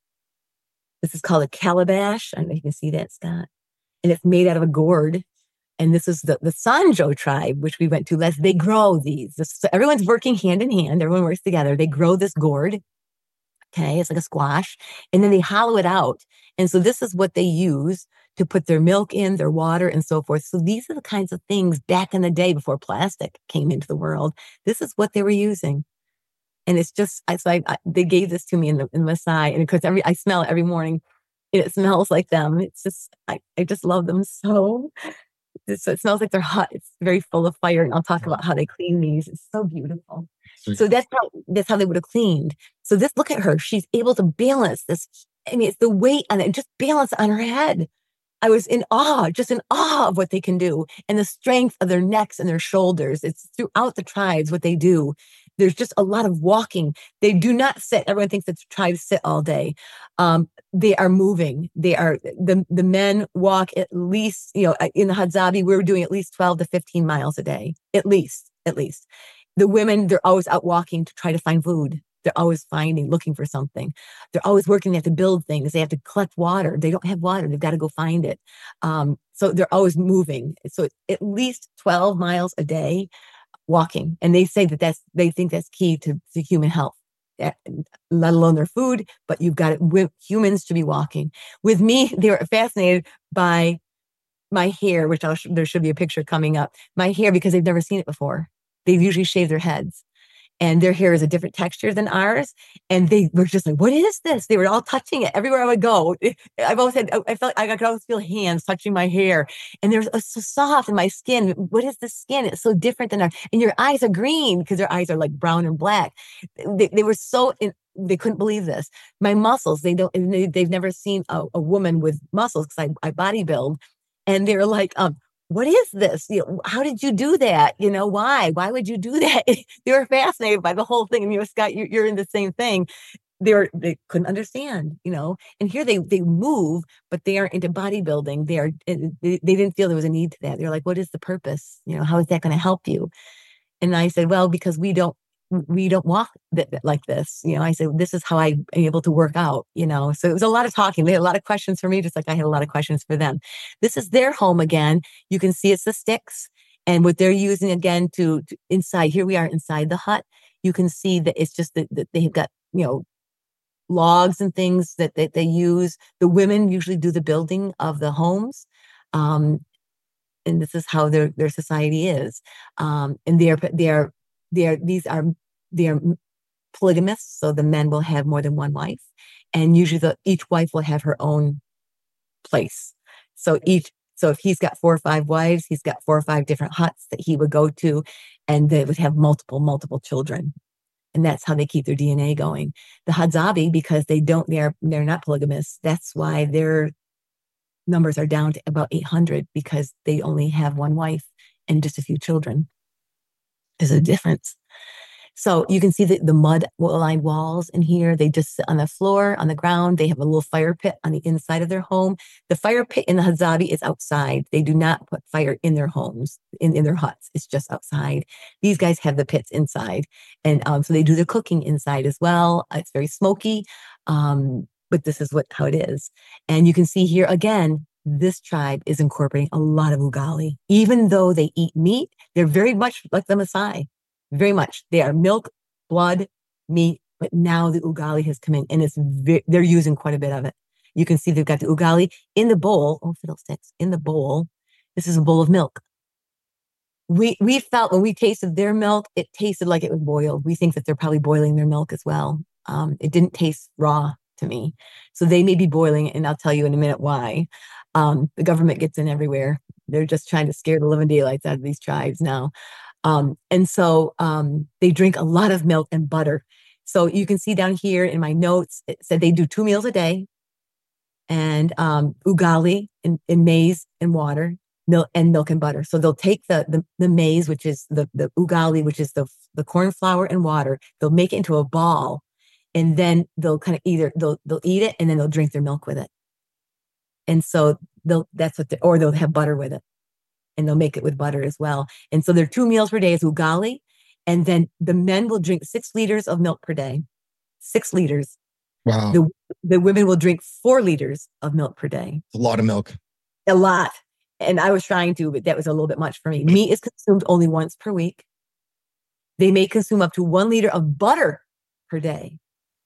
This is called a calabash. I don't know if you can see that, Scott. And it's made out of a gourd. And this is the, the Sanjo tribe, which we went to last. They grow these. This, so everyone's working hand in hand. Everyone works together. They grow this gourd. Okay, it's like a squash, and then they hollow it out. And so this is what they use to put their milk in, their water, and so forth. So these are the kinds of things back in the day before plastic came into the world. This is what they were using. And it's just, I, so I, I, they gave this to me in the, in the Maasai, and because every, I smell it every morning, and it smells like them. It's just, I, I just love them so. So it smells like they're hot. It's very full of fire. And I'll talk about how they clean these. It's so beautiful. So that's how, that's how they would have cleaned. So this, look at her. She's able to balance this. I mean, it's the weight on it, just balance on her head. I was in awe, just in awe of what they can do, and the strength of their necks and their shoulders. It's throughout the tribes what they do. There's just a lot of walking. They do not sit. Everyone thinks that the tribes sit all day. Um, they are moving. They are, the, the men walk at least, you know, in the Hadzabe, we were doing at least twelve to fifteen miles a day, at least, at least. The women, they're always out walking to try to find food. They're always finding, looking for something. They're always working. They have to build things. They have to collect water. They don't have water. They've got to go find it. Um, so they're always moving. So at least twelve miles a day walking. And they say that that's, they think that's key to, to human health, let alone their food, but you've got it, humans to be walking. With me, they were fascinated by my hair, which I'll, there should be a picture coming up, my hair, because they've never seen it before. They usually shave their heads, and their hair is a different texture than ours. And they were just like, what is this? They were all touching it everywhere I would go. I've always had, I felt I could always feel hands touching my hair, and they're so soft in my skin. What is the skin? It's so different than ours. And your eyes are green because their eyes are like brown and black. They, they were so, in, they couldn't believe this. My muscles, they don't, they, they've never seen a, a woman with muscles because I, I bodybuild. And they're like, um, what is this? You know, how did you do that? You know, why? Why would you do that? They were fascinated by the whole thing. And you know, Scott, you, you're in the same thing. they were, they couldn't understand, you know, and here they, they move, but they aren't into bodybuilding. They are, they, they didn't feel there was a need to that. They're like, what is the purpose? You know, how is that going to help you? And I said, well, because we don't, we don't walk th- th- like this. You know, I said, this is how I'm able to work out, you know? So it was a lot of talking. They had a lot of questions for me, just like I had a lot of questions for them. This is their home again. You can see it's the sticks and what they're using again to, to inside. Here we are inside the hut. You can see that it's just that, that they've got, you know, logs and things that, that they use. The women usually do the building of the homes. Um, and this is how their, their society is. Um, and they're, they're, they're, these are, they're polygamous. So the men will have more than one wife, and usually the, each wife will have her own place. So each, so if he's got four or five wives, he's got four or five different huts that he would go to, and they would have multiple, multiple children. And that's how they keep their D N A going. The Hadzabe, because they don't, they're, they're not polygamous. That's why their numbers are down to about eight hundred, because they only have one wife and just a few children. There's a difference. So you can see the, the mud lined walls in here. They just sit on the floor, on the ground. They have a little fire pit on the inside of their home. The fire pit in the Hadzabe is outside. They do not put fire in their homes, in, in their huts. It's just outside. These guys have the pits inside. And um, so they do the cooking inside as well. It's very smoky, um, but this is what how it is. And you can see here again, this tribe is incorporating a lot of ugali. Even though they eat meat, they're very much like the Maasai. Very much. They are milk, blood, meat, but now the ugali has come in, and it's ve- they're using quite a bit of it. You can see they've got the ugali in the bowl. Oh, fiddlesticks. In the bowl. This is a bowl of milk. We we felt when we tasted their milk, it tasted like it was boiled. We think that they're probably boiling their milk as well. Um, it didn't taste raw to me. So they may be boiling it, and I'll tell you in a minute why. Um, the government gets in everywhere. They're just trying to scare the living daylights out of these tribes now. Um, and so um, they drink a lot of milk and butter. So you can see down here in my notes, it said they do two meals a day, and um, ugali and, and maize and water, milk and milk and butter. So they'll take the, the, the maize, which is the, the ugali, which is the, the corn flour and water. They'll make it into a ball, and then they'll kind of either they'll, they'll eat it, and then they'll drink their milk with it. And so they'll, that's what, they, or they'll have butter with it. And they'll make it with butter as well. And so their two meals per day is ugali. And then the men will drink six liters of milk per day. Six liters. Wow. The, the women will drink four liters of milk per day. A lot of milk. A lot. And I was trying to, but that was a little bit much for me. Meat is consumed only once per week. They may consume up to one liter of butter per day.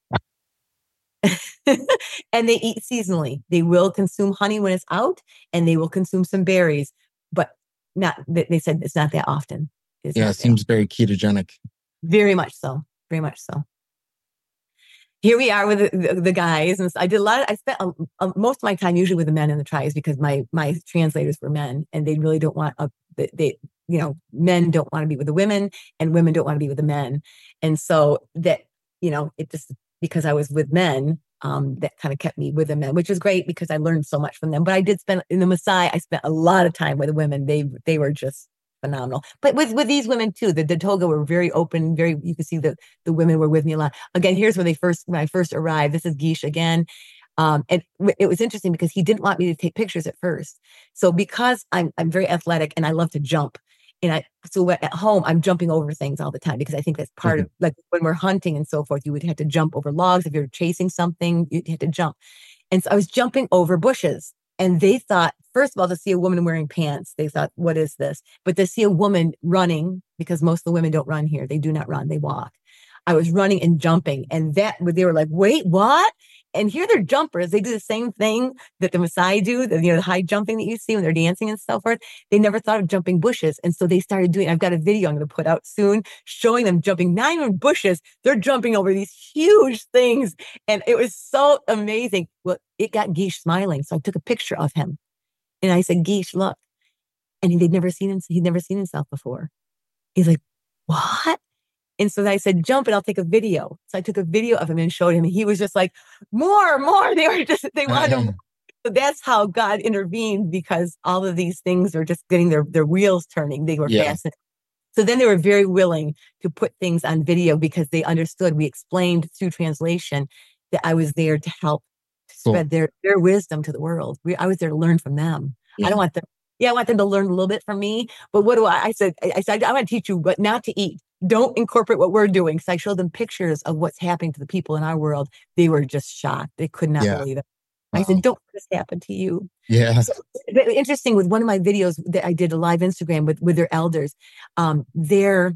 And they eat seasonally. They will consume honey when it's out, and they will consume some berries. But not, they said it's not that often. It's yeah, it seems very ketogenic. Very much so. Very much so. Here we are with the, the, the guys. And I did a lot of, I spent a, a, most of my time usually with the men in the tribes, because my, my translators were men, and they really don't want, a, they, you know, men don't want to be with the women, and women don't want to be with the men. And so that, you know, it just, because I was with men, Um, that kind of kept me with the men, which was great because I learned so much from them. But I did spend in the Maasai, I spent a lot of time with the women. They they were just phenomenal. But with, with these women too, the Datoga were very open, very, you could see the, the women were with me a lot. Again, here's where they first, when I first arrived, this is Gish again. Um, and it was interesting because he didn't want me to take pictures at first. So because I'm I'm very athletic and I love to jump, and I, so at home, I'm jumping over things all the time because I think that's part mm-hmm. of, like when we're hunting and so forth, you would have to jump over logs. If you're chasing something, you had to jump. And so I was jumping over bushes, and they thought, first of all, to see a woman wearing pants, they thought, what is this? But to see a woman running, because most of the women don't run here. They do not run, they walk. I was running and jumping, and that, they were like, wait, what? And here they're jumpers. They do the same thing that the Maasai do, the, you know, the high jumping that you see when they're dancing and so forth. They never thought of jumping bushes. And so they started doing, I've got a video I'm going to put out soon showing them jumping, not even bushes. They're jumping over these huge things. And it was so amazing. Well, it got Gish smiling. So I took a picture of him, and I said, Gish, look. And he'd never seen him. He'd never seen himself before. He's like, what? And so I said, jump, and I'll take a video. So I took a video of him and showed him. And he was just like, more, more. They were just, they wanted more. So that's how God intervened, because all of these things are just getting their, their wheels turning. They were yeah. fascinated. So then they were very willing to put things on video because they understood. We explained through translation that I was there to help to spread cool. their, their wisdom to the world. We, I was there to learn from them. Yeah. I don't want them. Yeah, I want them to learn a little bit from me. But what do I, I said, I said, I want to teach you what not to eat. Don't incorporate what we're doing. So I showed them pictures of what's happening to the people in our world. They were just shocked. They could not yeah. believe it. Wow. I said, don't let this happen to you. Yeah. So, interesting with one of my videos that I did a live Instagram with, with their elders, um, their,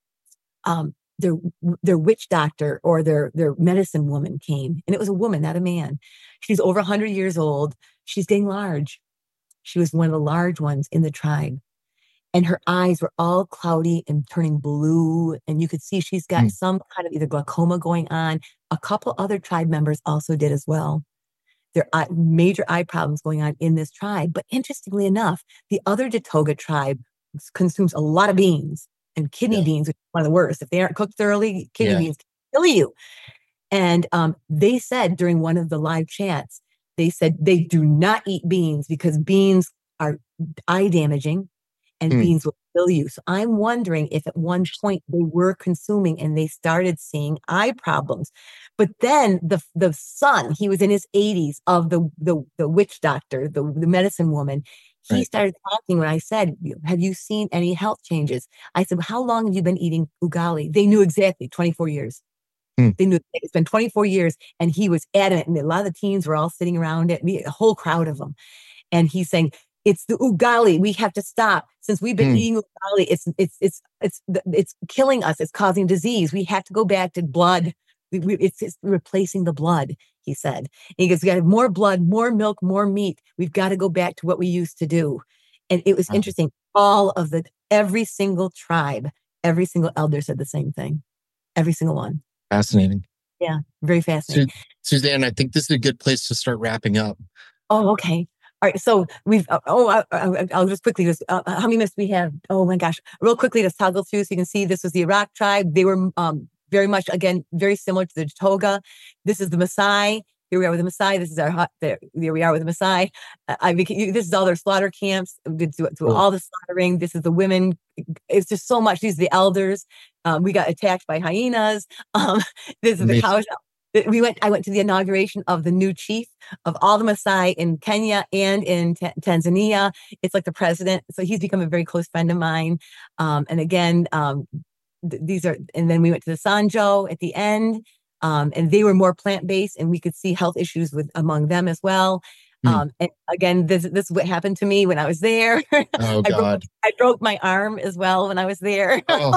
um, their, their witch doctor or their, their medicine woman came, and it was a woman, not a man. She's over a hundred years old. She's getting large. She was one of the large ones in the tribe. And her eyes were all cloudy and turning blue. And you could see she's got mm. some kind of either glaucoma going on. A couple other tribe members also did as well. There are major eye problems going on in this tribe. But interestingly enough, the other Datoga tribe consumes a lot of beans and kidney yeah. beans, which is one of the worst. If they aren't cooked thoroughly, kidney yeah. beans can kill you. And um, they said during one of the live chats, they said they do not eat beans because beans are eye damaging. And mm. beans will kill you. So I'm wondering if at one point they were consuming and they started seeing eye problems. But then the the son, he was in his eighties, of the the, the witch doctor, the, the medicine woman. He right. started talking when I said, have you seen any health changes? I said, well, how long have you been eating ugali? They knew exactly, twenty-four years. Mm. They knew it's been twenty-four years. And he was adamant. And a lot of the teens were all sitting around it, a whole crowd of them. And he's saying, it's the ugali. We have to stop. Since we've been mm. eating ugali, it's it's it's it's it's killing us. It's causing disease. We have to go back to blood. We, we, it's, it's replacing the blood, he said. And he goes, we got to have more blood, more milk, more meat. We've got to go back to what we used to do. And it was wow. interesting. All of the, every single tribe, every single elder said the same thing. Every single one. Fascinating. Yeah, very fascinating. Su- Suzanne, I think this is a good place to start wrapping up. Oh, okay. All right, so we've, uh, oh, I, I, I'll just quickly, just uh, how many minutes we have? Oh my gosh, real quickly, let's toggle through so you can see this was the Iraq tribe. They were um, very much, again, very similar to the Datoga. This is the Maasai. Here we are with the Maasai. This is our hot, there, here we are with the Maasai. Uh, I mean, this is all their slaughter camps. We did do, do oh. all the slaughtering. This is the women. It's just so much. These are the elders. Um, we got attacked by hyenas. Um, this is Amazing. the cows. We went. I went to the inauguration of the new chief of all the Maasai in Kenya and in T- Tanzania. It's like the president, so he's become a very close friend of mine. Um, and again, um, th- these are. And then we went to the Sanjo at the end, um, and they were more plant based, and we could see health issues with among them as well. Mm. Um, and again, this this is what happened to me when I was there. Oh God! I broke, I broke my arm as well when I was there. Oh.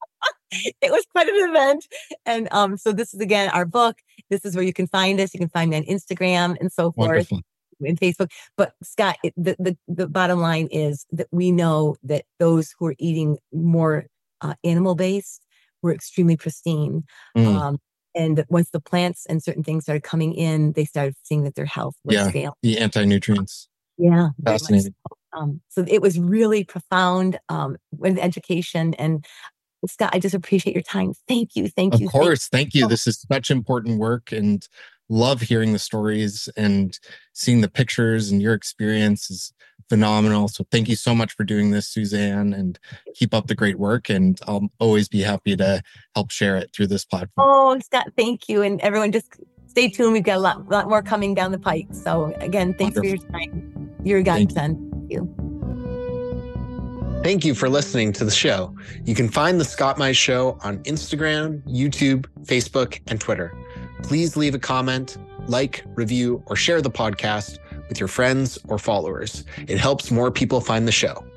It was quite an event. And um, so this is, again, our book. This is where you can find us. You can find me on Instagram and so forth. Wonderful. And Facebook. But Scott, it, the, the, the bottom line is that we know that those who are eating more uh, animal-based were extremely pristine. Mm. Um, and that once the plants and certain things started coming in, they started seeing that their health was yeah, failing. The anti-nutrients. Yeah. Fascinating. So. Um, so it was really profound um, with education. And Scott, I just appreciate your time. Thank you. Thank you. Of course. Thank you. This is such important work, and love hearing the stories and seeing the pictures, and your experience is phenomenal. So thank you so much for doing this, Suzanne, and keep up the great work. And I'll always be happy to help share it through this platform. Oh, Scott, thank you. And everyone, just stay tuned. We've got a lot, lot more coming down the pike. So again, thanks Wonderful. for your time. You're a godsend. Thank you. Thank you for listening to the show. You can find The Scott Mize Show on Instagram, YouTube, Facebook, and Twitter. Please leave a comment, like, review, or share the podcast with your friends or followers. It helps more people find the show.